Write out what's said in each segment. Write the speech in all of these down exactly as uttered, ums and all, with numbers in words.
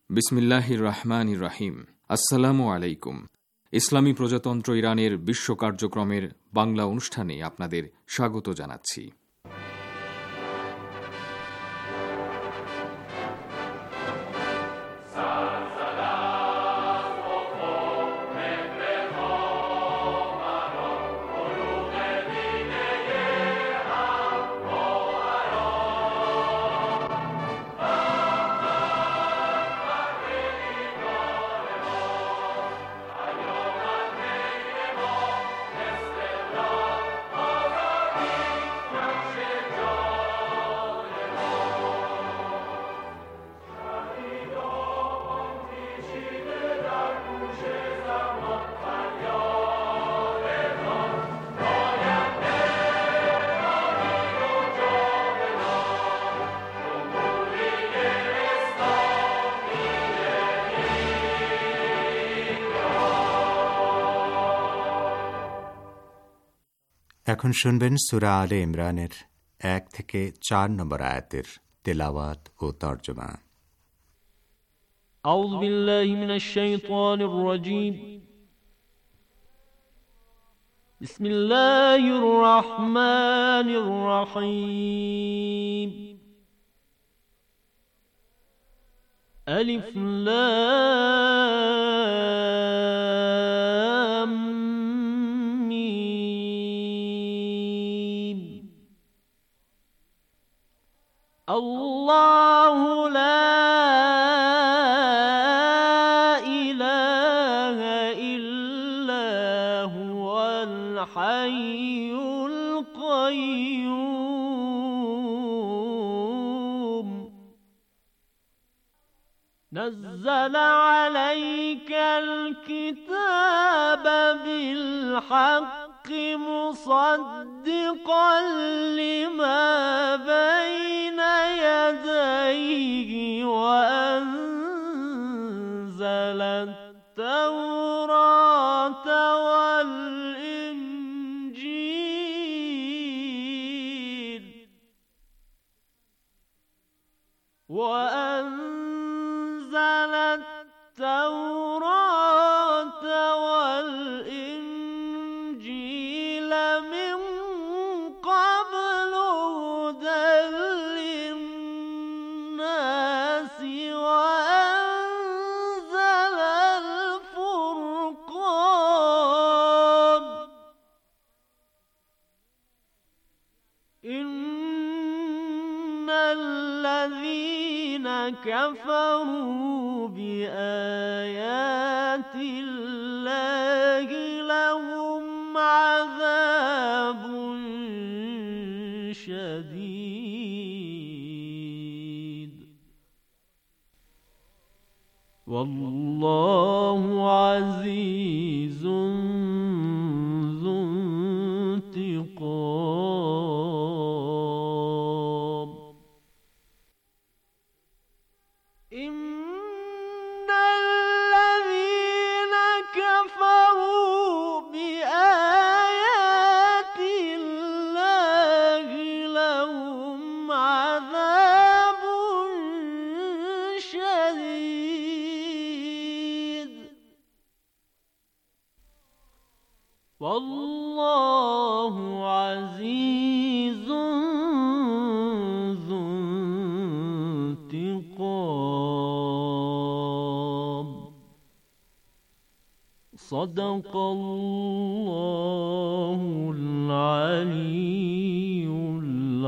বিসমিল্লাহির রহমানির রহিম। আসসালামু আলাইকুম। ইসলামী প্রজাতন্ত্র ইরানের বিশ্ব কার্যক্রমের বাংলা অনুষ্ঠানে আপনাদের স্বাগত জানাচ্ছি। এখন শুনবেন সূরা আলে ইমরানের এক থেকে চার নম্বর আয়াতের তেলাওয়াত ও তরজমা। আউযু বিল্লাহি মিনাশ শাইতানির রাজীম। বিসমিল্লাহির রহমানির রহিম। আলিফ লাম আল্লাহু লা ইলাহা ইল্লা হুয়াল হাইয়ুল কাইয়্যুম নাযালা আলাইকাল কিতাবা বিল হাক্কি মুসাদ্দিকাল লিমা বাইনা ইয়াদাইহি ওয়া আনজালাত তাওরাতা ওয়াল ইনজিল ওয়া আনজালাত তাওরাতা ওয়াল ইনজিল মিন ক্বাবলু হুদাল লিন্নাসি ওয়া আনজালাল ফুরকান ইন্নাল্লাযীনা কাফারু বিআয়াতিল্লাহি লাহুম আযাবুন শাদীদ ওয়াল্লাহু আযীজুন যু ইনতিকাম। ইন্নাল্লাযীনা কাফারু বিআয়াতিল্লাহি লাহুম আযাবুন শাদীদ ওয়াল্লাহু আযীজুন যু ইনতিকাম। সাদাকাল্লাহুল আলিয়্যুল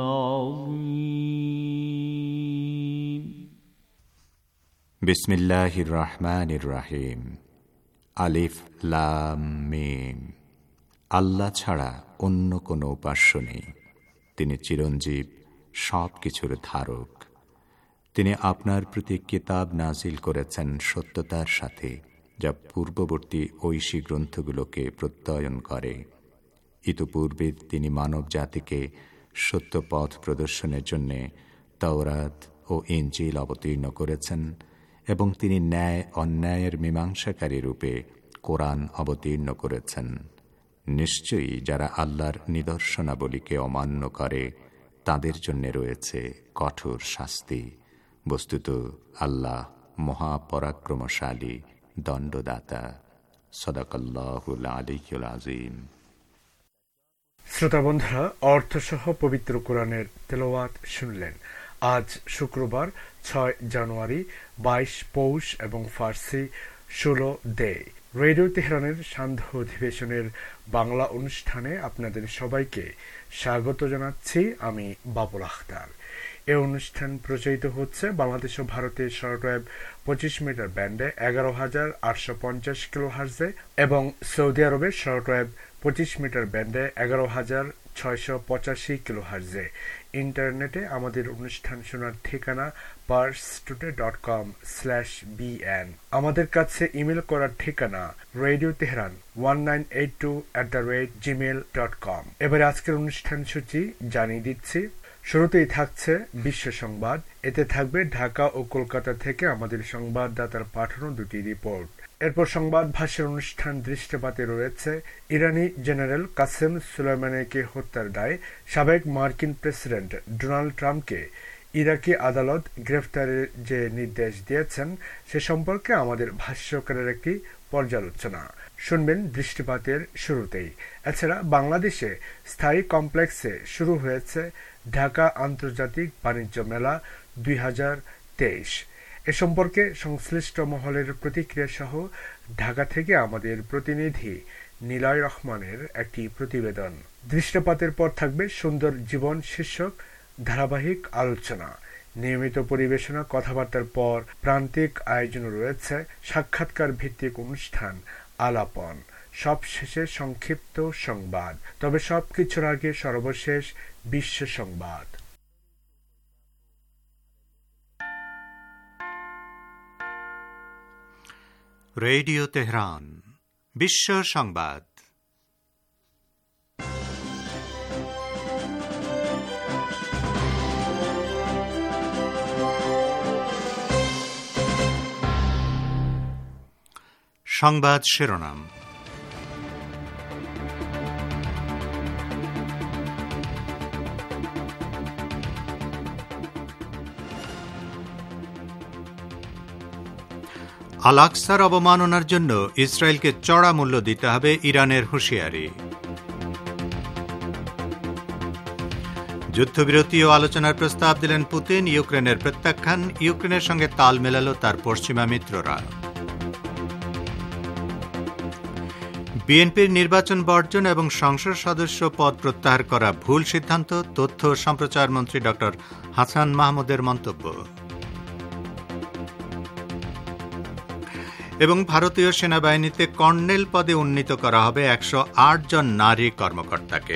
আযীম। বিসমিল্লাহির রহমানির রহিম। আলিফ লাম মিম। আল্লাহ ছাড়া অন্য কোনো উপাস্য নেই। তিনি চিরঞ্জীব, সব কিছুর ধারক। তিনি আপনার প্রতি কিতাব নাজিল করেছেন সত্যতার সাথে, যা পূর্ববর্তী ঐশী গ্রন্থগুলোকে প্রত্যয়ন করে। ইতপূর্বে তিনি মানব জাতিকে সত্য পথ প্রদর্শনের জন্য তাওরাত ও ইনজিল অবতীর্ণ করেছেন এবং তিনি ন্যায় অন্যায়ের মীমাংসাকারী রূপে কোরআন অবতীর্ণ করেছেন। নিশ্চয়ই যারা আল্লাহর নিদর্শনাবলীকে অমান্য করে তাদের জন্য রয়েছে কঠোর শাস্তি। বস্তুত আল্লাহ মহাপরাক্রমশালী দণ্ডদাতা। সাদাকাল্লাহুল আলিয়্যুল আযীম। শ্রোতা বন্ধুরা, অর্থসহ পবিত্র কোরআনের তেলাওয়াত শুনলেন। আজ শুক্রবার ছয় জানুয়ারি, বাইশ পৌষ এবং ফার্সি ষোলো দে। রেডিও তেহরানের সান্ধ্য অধিবেশনের বাংলা অনুষ্ঠানে আপনাদের সবাইকে স্বাগত জানাচ্ছি। আমি বাবুল আখতার। এই অনুষ্ঠান প্রচারিত হচ্ছে বাংলাদেশ ও ভারতের শর্টওয়েভ পঁচিশ মিটার ব্যান্ডে এগারো হাজার আটশো পঞ্চাশ কিলো হার্জে এবং সৌদি আরবের শর্টওয়েভ পঁচিশ মিটার ব্যান্ডে এগারো হাজার ছয়শো পঁচাশি কিলো হার্জে। ইন্টারনেটে আমাদের অনুষ্ঠান শোনার ঠিকানা Pars today dot com slash BN. আমাদের কাছে ইমেল করার ঠিকানা radio Tehran one nine eight two at the rate Gmail dot com. এবারে আজকের অনুষ্ঠান সূচি জানিয়ে দিচ্ছি। শুরুতেই থাকছে বিশ্ব সংবাদ। এতে থাকবে ঢাকা ও কলকাতা থেকে আমাদের সংবাদদাতার পাঠানো দুটি রিপোর্ট। এরপর সংবাদ ভাষ্যের অনুষ্ঠান দৃষ্টিপাতে রয়েছে ইরানি জেনারেল কাসেম সুলাইমানিকে হত্যার দায়ে সাবেক মার্কিন প্রেসিডেন্ট ডোনাল্ড ট্রাম্পকে ইরাকি আদালত গ্রেফতারের যে নির্দেশ দিয়েছেন সে সম্পর্কে আমাদের ভাষ্যকারের একটি পর্যালোচনা শুনবেন দৃষ্টিপাতের শুরুতেই। এছাড়া বাংলাদেশে স্থায়ী কমপ্লেক্সে শুরু হয়েছে ঢাকা আন্তর্জাতিক বাণিজ্য মেলা দুই হাজার তেইশ। এ সম্পর্কে সংশ্লিষ্ট মহলের প্রতিক্রিয়া সহ ঢাকা থেকে আমাদের প্রতিনিধি নিলয় রহমানের একটি প্রতিবেদন। দৃষ্টিপাতের পর থাকবে সুন্দর জীবন শীর্ষক ধারাবাহিক আলোচনা। নিয়মিত পরিবেশনা, কথাবার্তার পর প্রান্তিক আয়োজন রয়েছে সাক্ষাৎকার ভিত্তিক অনুষ্ঠান আলাপন। সব শেষে সংক্ষিপ্ত সংবাদ। তবে সবকিছুর আগে সর্বশেষ বিশ্ব সংবাদ। রেডিও তেহরান বিশ্ব সংবাদ। সংবাদ শিরোনাম। আল আকসার অবমাননার জন্য ইসরায়েলকে চড়া মূল্য দিতে হবে, ইরানের হুঁশিয়ারি। যুদ্ধবিরতি ও আলোচনার প্রস্তাব দিলেন পুতিন, ইউক্রেনের প্রত্যাখ্যান। ইউক্রেনের সঙ্গে তাল মেলাল তার পশ্চিমা মিত্ররা। বিএনপির নির্বাচন বর্জন এবং সংসদ সদস্য পদ প্রত্যাহার করা ভুল সিদ্ধান্ত, তথ্য ও সম্প্রচার মন্ত্রী ড হাসান মাহমুদের মন্তব্য। এবং ভারতীয় সেনাবাহিনীতে কর্নেল পদে উন্নীত করা হবে একশো আট জন নারী কর্মকর্তাকে।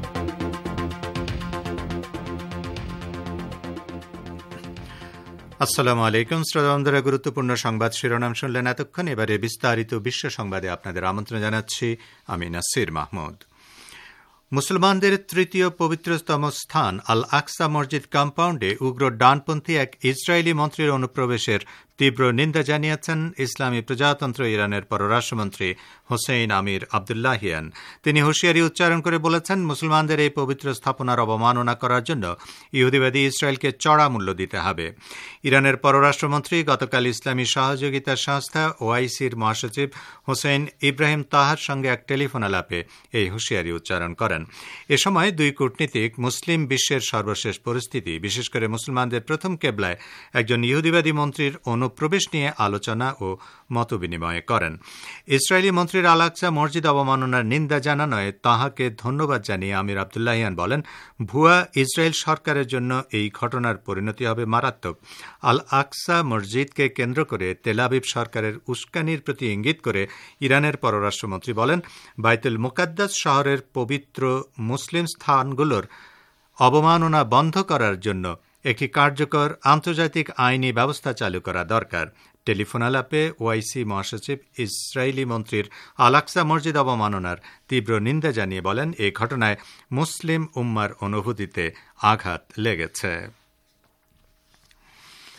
আসসালামু আলাইকুম শ্রোতা, গুরুত্বপূর্ণ সংবাদ শিরোনাম শুনলেন এতক্ষণ। এবারে বিস্তারিত বিশ্ব সংবাদে আপনাদের আমন্ত্রণ জানাচ্ছি আমি নাসির মাহমুদ। মুসলমানদের তৃতীয় পবিত্রতম স্থান আল আকসা মসজিদ কম্পাউন্ডে উগ্র ডানপন্থী এক ইসরায়েলি মন্ত্রীর অনুপ্রবেশের তীব্র নিন্দা জানিয়েছেন ইসলামী প্রজাতন্ত্র ইরানের পররাষ্ট্রমন্ত্রী হোসেইন আমির আবদুল্লাহিয়ান। তিনি হুঁশিয়ারি উচ্চারণ করে বলেছেন, মুসলমানদের এই পবিত্র স্থাপনার অবমাননা করার জন্য ইহুদিবাদী ইসরায়েলকে চড়া মূল্য দিতে হবে। ইরানের পররাষ্ট্রমন্ত্রী গতকাল ইসলামী সহযোগিতা সংস্থা ওআইসির মহাসচিব হোসেন ইব্রাহিম তাহার সঙ্গে এক টেলিফোন আলাপে এই হুঁশিয়ারি উচ্চারণ করেন। এ সময় দুই কূটনীতিক মুসলিম বিশ্বের সর্বশেষ পরিস্থিতি, বিশেষ করে মুসলমানদের প্রথম কেবলায় একজন ইহুদিবাদী মন্ত্রীর অনুপ্রবেশ নিয়ে আলোচনা ও মতবিনিময় করেন। ইসরায়েলি মন্ত্রীর আল আকসা মসজিদ অবমাননার নিন্দা জানানোয় তাহাকে ধন্যবাদ জানিয়ে আমির আবদুল্লাহিয়ান বলেন, ভুয়া ইসরায়েল সরকারের জন্য এই ঘটনার পরিণতি হবে মারাত্মক। আল আকসা মসজিদকে কেন্দ্র করে তেল আবিব সরকারের উস্কানির প্রতি ইঙ্গিত করে ইরানের পররাষ্ট্রমন্ত্রী বলেন, বাইতুল মুকাদ্দাস শহরের পবিত্র মুসলিম স্থানগুলোর অবমাননা বন্ধ করার জন্য একটি কার্যকর আন্তর্জাতিক আইনি ব্যবস্থা চালু করা দরকার। টেলিফোন আলাপে ওআইসি মহাসচিব ইসরায়েলি মন্ত্রীর আল আকসা মসজিদ অবমাননার তীব্র নিন্দা জানিয়ে বলেন, এই ঘটনায় মুসলিম উম্মার অনুভূতিতে আঘাত লেগেছে।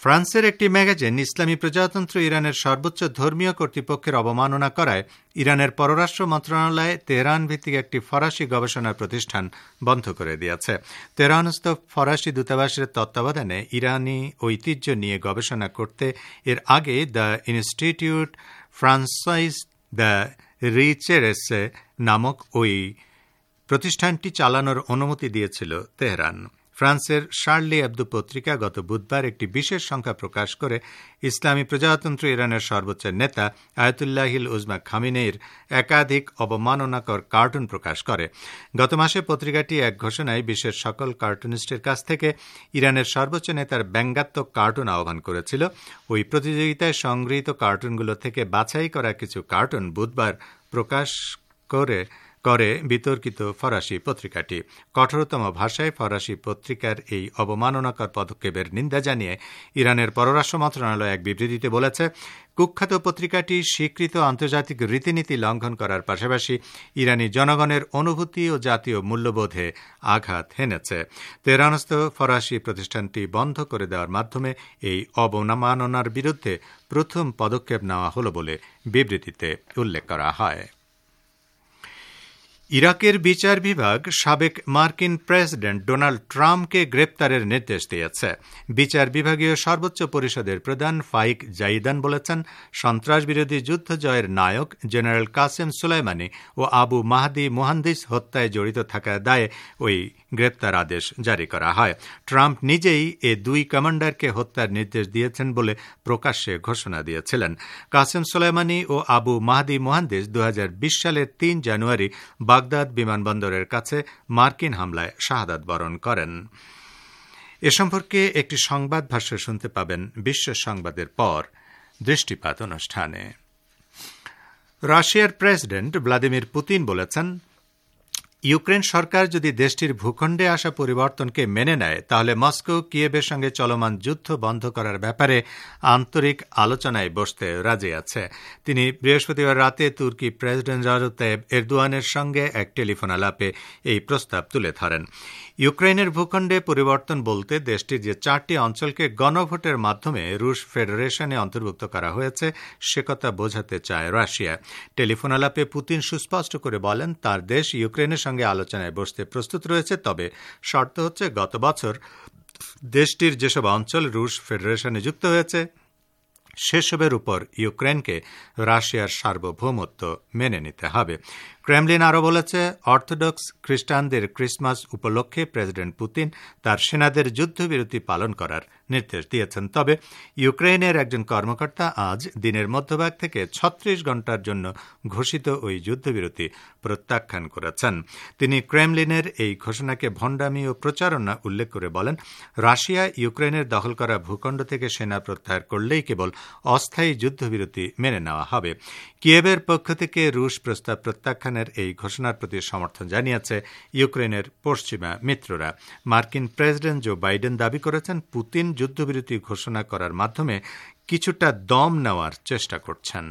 ফ্রান্সের একটি ম্যাগাজিন ইসলামী প্রজাতন্ত্র ইরানের সর্বোচ্চ ধর্মীয় কর্তৃপক্ষের অবমাননা করায় ইরানের পররাষ্ট্র মন্ত্রণালয় তেহরান ভিত্তিক একটি ফরাসি গবেষণা প্রতিষ্ঠান বন্ধ করে দিয়েছে। তেহরানস্থ ফরাসি দূতাবাসের তত্ত্বাবধানে ইরানি ঐতিহ্য নিয়ে গবেষণা করতে এর আগে দ্য ইনস্টিটিউট ফ্রান্সাইজ দ্য রিচেরেসে নামক ওই প্রতিষ্ঠানটি চালানোর অনুমতি দিয়েছিল তেহরান। ফ্রান্সের শার্লি এবদো পত্রিকা গত বুধবার একটি বিশেষ সংখ্যা প্রকাশ করে ইসলামী প্রজাতন্ত্র ইরানের সর্বোচ্চ নেতা আয়াতুল্লাহিল উজমা খামিনেইর একাধিক অবমাননাকর কার্টুন প্রকাশ করে। গত মাসে পত্রিকাটি এক ঘোষণায় বিশ্বের সকল কার্টুনিস্টের কাছ থেকে ইরানের সর্বোচ্চ নেতার ব্যঙ্গাত্মক কার্টুন আহ্বান করেছিল। ওই প্রতিযোগিতায় সংগৃহীত কার্টুনগুলো থেকে বাছাই করা কিছু কার্টুন বুধবার প্রকাশ করে করে বিতর্কিত ফরাসি পত্রিকাটি। কঠোরতম ভাষায় ফরাসি পত্রিকার এই অবমাননাকর পদক্ষেপের নিন্দা জানিয়ে ইরানের পররাষ্ট্র মন্ত্রণালয় এক বিবৃতিতে বলেছে, কুখ্যাত পত্রিকাটি স্বীকৃত আন্তর্জাতিক রীতিনীতি লঙ্ঘন করার পাশাপাশি ইরানি জনগণের অনুভূতি ও জাতীয় মূল্যবোধে আঘাত হেনেছে। তেহরানস্থ ফরাসি প্রতিষ্ঠানটি বন্ধ করে দেওয়ার মাধ্যমে এই অবমাননার বিরুদ্ধে প্রথম পদক্ষেপ নেওয়া হল বলে বিবৃতিতে উল্লেখ করা হয়। ইরাকের বিচার বিভাগ সাবেক মার্কিন প্রেসিডেন্ট ডোনাল্ড ট্রাম্পকে গ্রেপ্তারের নির্দেশ দিয়েছে। বিচার বিভাগীয় সর্বোচ্চ পরিষদের প্রধান ফাইক জাইদান বলেছেন, সন্ত্রাসবিরোধী যুদ্ধ জয়ের নায়ক জেনারেল কাসেম সুলাইমানি ও আবু মাহদি মুহান্দিস হত্যায় জড়িত থাকার দায়ে ওই গ্রেপ্তার আদেশ জারি করা হয়। ট্রাম্প নিজেই এ দুই কমান্ডারকে হত্যার নির্দেশ দিয়েছেন বলে প্রকাশ্যে ঘোষণা দিয়েছিলেন। কাসেম সুলাইমানি ও আবু মাহদি মুহান্দিস দু হাজার বিশ সালের তিন জানুয়ারি বাগদাদ বিমানবন্দরের কাছে মার্কিন হামলায় শাহাদাত বরণ করেন। এ সম্পর্কে একটি সংবাদ ভাষ্য শুনতে পাবেন বিশ্ব সংবাদের পর দৃষ্টিপাত অনুষ্ঠানে। রাশিয়ার প্রেসিডেন্ট ভ্লাদিমির পুতিন বলেছেন, ইউক্রেন সরকার যদি দেশটির ভূখণ্ডে আসা পরিবর্তনকে মেনে নেয় তাহলে মস্কো কিয়েভের সঙ্গে চলমান যুদ্ধ বন্ধ করার ব্যাপারে আন্তরিক আলোচনায় বসতে রাজি আছে। তিনি বৃহস্পতিবার রাতে তুর্কি প্রেসিডেন্ট রজব তাইয়িপ এরদোয়ানের সঙ্গে এক টেলিফোন আলাপে এই প্রস্তাব তুলে ধরেন। ইউক্রেনের ভূখণ্ডে পরিবর্তন বলতে দেশটির যে চারটি অঞ্চলকে গণভোটের মাধ্যমে রুশ ফেডারেশনে অন্তর্ভুক্ত করা হয়েছে সে কথা বোঝাতে চায় রাশিয়া। টেলিফোন আলাপে পুতিন সুস্পষ্ট করে বলেন, তার দেশ ইউক্রেনের সঙ্গে আলোচনায় বসতে প্রস্তুত রয়েছে, তবে শর্ত হচ্ছে গত বছর দেশটির যেসব অঞ্চল রুশ ফেডারেশনে যুক্ত হয়েছে সেসবের উপর ইউক্রেনকে রাশিয়ার সার্বভৌমত্ব মেনে নিতে হবে। ক্রেমলিন আরও বলেছে, অর্থোডক্স খ্রিস্টানদের ক্রিসমাস উপলক্ষে প্রেসিডেন্ট পুতিন তার সেনাদের যুদ্ধবিরতি পালন করার নির্দেশ দিয়েছেন। তবে ইউক্রেনের একজন কর্মকর্তা আজ দিনের মধ্যভাগ থেকে ছত্রিশ ঘণ্টার জন্য ঘোষিত ওই যুদ্ধবিরতি প্রত্যাখ্যান করেছেন। তিনি ক্রেমলিনের এই ঘোষণাকে ভণ্ডামি ও প্রচারণা উল্লেখ করে বলেন, রাশিয়া ইউক্রেনের দখল করা ভূখণ্ড থেকে সেনা প্রত্যাহার করলেই কেবল অস্থায়ী যুদ্ধবিরতি মেনে নেওয়া হবে। কিয়েভের পক্ষ থেকে রুশ প্রস্তাব প্রত্যাখ্যানের এই ঘোষণার প্রতি সমর্থন জানিয়েছে ইউক্রেনের পশ্চিমা মিত্ররা। মার্কিন প্রেসিডেন্ট জো বাইডেন দাবি করেছেন, পুতিন যুদ্ধবিরতি ঘোষণা করার মাধ্যমে কিছুটা দম নেওয়ার চেষ্টা করছেন।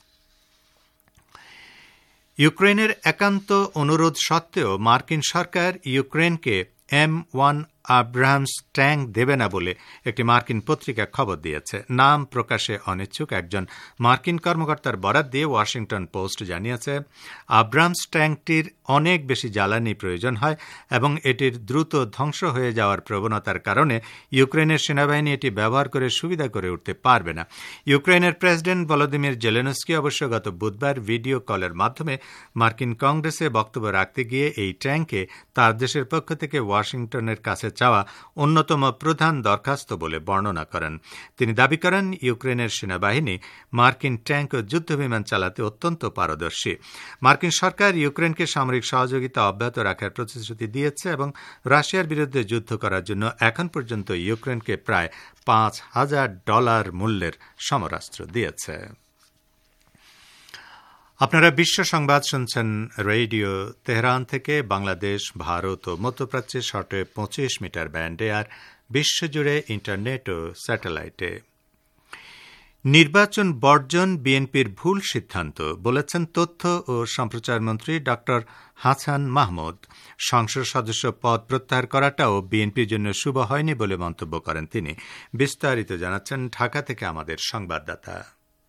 ইউক্রেনের একান্ত অনুরোধ সত্ত্বেও মার্কিন সরকার ইউক্রেনকে এম ওয়ান আব্রাহামস ট্যাঙ্ক দেবে না বলে একটি মার্কিন পত্রিকা খবর দিয়েছে। নাম প্রকাশে অনিচ্ছুক একজন মার্কিন কর্মকর্তার বরাত দিয়ে ওয়াশিংটন পোস্ট জানিয়েছে, আব্রাহামস ট্যাঙ্কটির অনেক বেশি জ্বালানি প্রয়োজন হয় এবং এটির দ্রুত ধ্বংস হয়ে যাওয়ার প্রবণতার কারণে ইউক্রেনের সেনাবাহিনী এটি ব্যবহার করে সুবিধা করে উঠতে পারবে না। ইউক্রেনের প্রেসিডেন্ট ভলোদিমির জেলেনস্কি অবশ্য গত বুধবার ভিডিও কলের মাধ্যমে মার্কিন কংগ্রেসে বক্তব্য রাখতে গিয়ে এই ট্যাঙ্কে তার দেশের পক্ষ থেকে ওয়াশিংটনের কাছে চাওয়া অন্যতম প্রধান দরখাস্ত বলে বর্ণনা করেন। তিনি দাবি করেন, ইউক্রেনের সেনাবাহিনী মার্কিন ট্যাঙ্ক ও যুদ্ধবিমান চালাতে অত্যন্ত পারদর্শী। মার্কিন সরকার ইউক্রেনকে সামরিক সহযোগিতা অব্যাহত রাখার প্রতিশ্রুতি দিয়েছে এবং রাশিয়ার বিরুদ্ধে যুদ্ধ করার জন্য এখন পর্যন্ত ইউক্রেনকে প্রায় পাঁচ হাজার ডলার মূল্যের সমরাস্ত্র দিয়েছে। আপনারা বিশ্ব সংবাদ শুনছেন রেডিও তেহরান থেকে। বাংলাদেশ, ভারত ও মধ্যপ্রাচ্যের শর্টওয়েভ পঁচিশ মিটার ব্যান্ডে আর বিশ্বজুড়ে ইন্টারনেট ও স্যাটেলাইটে। নির্বাচন বর্জন বিএনপির ভুল সিদ্ধান্ত বলেছেন তথ্য ও সম্প্রচার মন্ত্রী ড হাসান মাহমুদ। সংসদ সদস্য পদ প্রত্যাহার করাটাও বিএনপির জন্য শুভ হয়নি বলে মন্তব্য করেন তিনি। বিস্তারিত জানাচ্ছেন ঢাকা থেকে আমাদের সংবাদদাতা।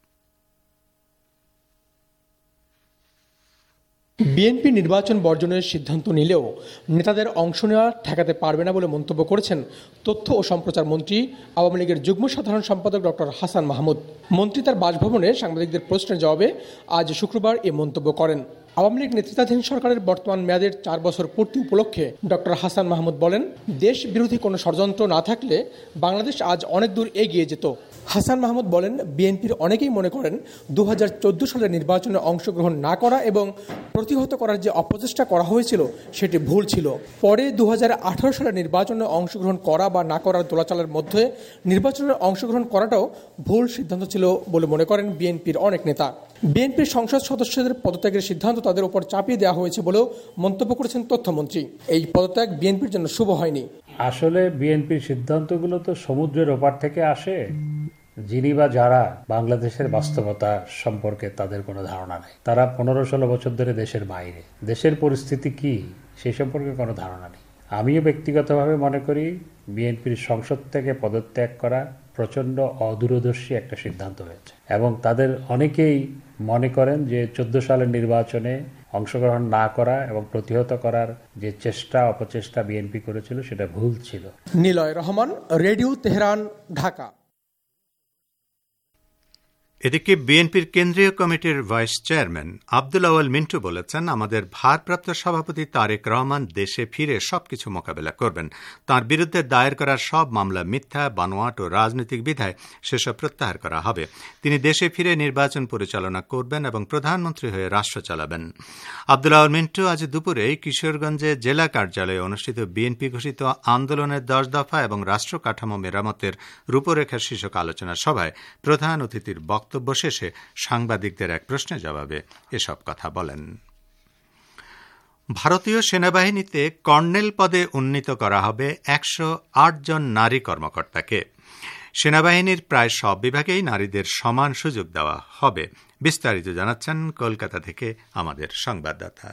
বিএনপি নির্বাচন বর্জনের সিদ্ধান্ত নিলেও নেতাদের অংশ নেওয়া ঠেকাতে পারবে না বলে মন্তব্য করেছেন তথ্য ও সম্প্রচার মন্ত্রী আওয়ামী লীগের যুগ্ম সাধারণ সম্পাদক ডক্টর হাসান মাহমুদ। মন্ত্রী তার বাসভবনে সাংবাদিকদের প্রশ্নের জবাবে আজ শুক্রবার এ মন্তব্য করেন। আওয়ামী লীগ নেতৃত্বাধীন সরকারের বর্তমান মেয়াদের চার বছর পূর্তি উপলক্ষে ডক্টর হাসান মাহমুদ বলেন, দেশ বিরোধী কোনো ষড়যন্ত্র না থাকলে বাংলাদেশ আজ অনেক দূর এগিয়ে যেত। হাসান মাহমুদ বলেন, বিএনপির অনেকেই মনে করেন দু হাজার চোদ্দ সালের নির্বাচনে অংশগ্রহণ না করা এবং প্রতিহত করার যে অপচেষ্টা করা হয়েছিল সেটি ভুল ছিল। পরে দু হাজার আঠারো সালের নির্বাচনে অংশগ্রহণ করা বা না করার দোলাচলের মধ্যে নির্বাচনে অংশগ্রহণ করাটাও ভুল সিদ্ধান্ত ছিল বলে মনে করেন বিএনপির অনেক নেতা। বিএনপির সংসদ সদস্যদের পদত্যাগের সিদ্ধান্ত তাদের উপর চাপিয়ে দেওয়া হয়েছে বলেও মন্তব্য করেছেন তথ্যমন্ত্রী। এই পদত্যাগ বিএনপির জন্য শুভ হয়নি। আসলে বিএনপির সিদ্ধান্তগুলো তো সমুদ্রের ওপার থেকে আসে, যিনি বা যারা বাংলাদেশের বাস্তবতা সম্পর্কে তাদের কোনো ধারণা নেই। তারা পনেরো ষোলো বছর ধরে দেশের বাইরে, দেশের পরিস্থিতি কি সে সম্পর্কে কোনো ধারণা নেই। আমিও ব্যক্তিগতভাবে মনে করি বিএনপির সংসদ থেকে পদত্যাগ করা প্রচণ্ড অদূরদর্শী একটা সিদ্ধান্ত হয়েছে এবং তাদের অনেকেই মনে করেন যে চোদ্দ সালের নির্বাচনে অংশগ্রহণ না করা এবং প্রতিহত করার যে চেষ্টা অপচেষ্টা বিএনপি করেছিল সেটা ভুল ছিল। Niloy Rahman, radio Tehran, Dhaka. এদিকে বিএনপির কেন্দ্রীয় কমিটির ভাইস চেয়ারম্যান আব্দুল আউয়াল মিন্টু বলেছেন, আমাদের ভারপ্রাপ্ত সভাপতি তারেক রহমান দেশে ফিরে সবকিছু মোকাবেলা করবেন। তার বিরুদ্ধে দায়ের করা সব মামলা মিথ্যা, বানোয়াট ও রাজনৈতিক বিধায় সেসব প্রত্যাহার করা হবে। তিনি দেশে ফিরে নির্বাচন পরিচালনা করবেন এবং প্রধানমন্ত্রী হয়ে রাষ্ট্র চালাবেন। আব্দুল আউয়াল মিন্টু আজ দুপুরে কিশোরগঞ্জে জেলা কার্যালয়ে অনুষ্ঠিত বিএনপি ঘোষিত আন্দোলনের দশ দফা এবং রাষ্ট্র কাঠামো মেরামতের রূপরেখা শীর্ষক আলোচনা সভায় প্রধান অতিথির বক্তব্য বক্তব্য শেষে সাংবাদিকদের এক প্রশ্নের জবাবে এসব কথা বলেন। ভারতীয় সেনাবাহিনীতে কর্নেল পদে উন্নীত করা হবে একশো আট জন নারী কর্মকর্তাকে। সেনাবাহিনীর প্রায় সব বিভাগেই নারীদের সমান সুযোগ দেওয়া হবে। বিস্তারিত জানাচ্ছেন কলকাতা থেকে আমাদের সংবাদদাতা।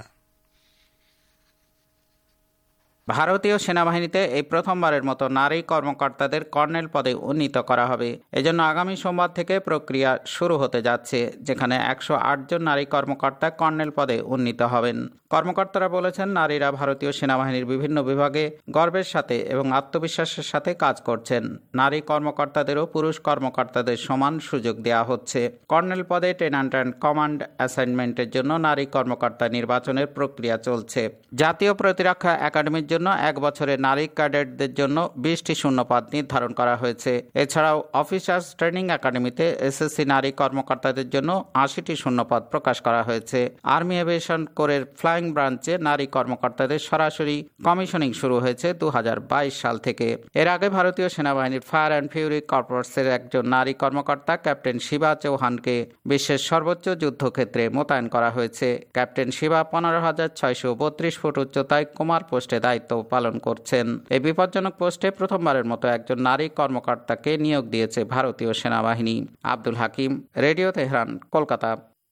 ভারতীয় সেনাবাহিনীতে এই প্রথমবারের মতো নারী কর্মকর্তাদের কর্নেল পদে উন্নীত করা হবে। এজন্য আগামী সোমবার থেকে প্রক্রিয়া শুরু হতে যাচ্ছে, যেখানে একশো আট জন নারী কর্মকর্তা কর্নেল পদে উন্নীত হবেন। কর্মকর্তারা বলেছেন, নারীরা ভারতীয় সেনাবাহিনীর বিভিন্ন বিভাগে গর্বের সাথে এবং আত্মবিশ্বাসের সাথে কাজ করছেন। নারী কর্মকর্তাদেরও পুরুষ কর্মকর্তাদের সমান সুযোগ দেওয়া হচ্ছে। কর্নেল পদে টেনান্ট অ্যান্ড কমান্ড অ্যাসাইনমেন্টের জন্য নারী কর্মকর্তা নির্বাচনের প্রক্রিয়া চলছে। জাতীয় প্রতিরক্ষা একাডেমির জন্য এক বছরে নারী ক্যাডেটদের জন্য বিশটি শূন্যপদ নির্ধারণ করা হয়েছে। এছাড়াও অফিসার্স ট্রেনিং একাডেমিতে এসএসসি নারী কর্মকর্তাদের জন্য আশিটি শূন্যপদ প্রকাশ করা হয়েছে। আর্মি এভিয়েশন কোরের ফ্লাইং ব্রাঞ্চে নারী কর্মকর্তাদের সরাসরি কমিশনিং শুরু হয়েছে দু হাজার বাইশ সাল থেকে। এর আগে ভারতীয় সেনাবাহিনীর ফায়ার অ্যান্ড ফিউরি কর্পসের একজন নারী কর্মকর্তা ক্যাপ্টেন শিবা চৌহানকে বিশ্বের সর্বোচ্চ যুদ্ধক্ষেত্রে মোতায়েন করা হয়েছে। ক্যাপ্টেন শিবা পনেরো হাজার ছয়শো বত্রিশ ফুট উচ্চতায় কুমার পোস্টে দায়িত্ব পালন করছেন। এই বিপজ্জনক পোস্টে প্রথমবারের মতো একজন নারী কর্মকর্তাকে নিয়োগ দিয়েছে ভারতীয় সেনাবাহিনী। Abdul Hakim, radio Tehran, Kolkata.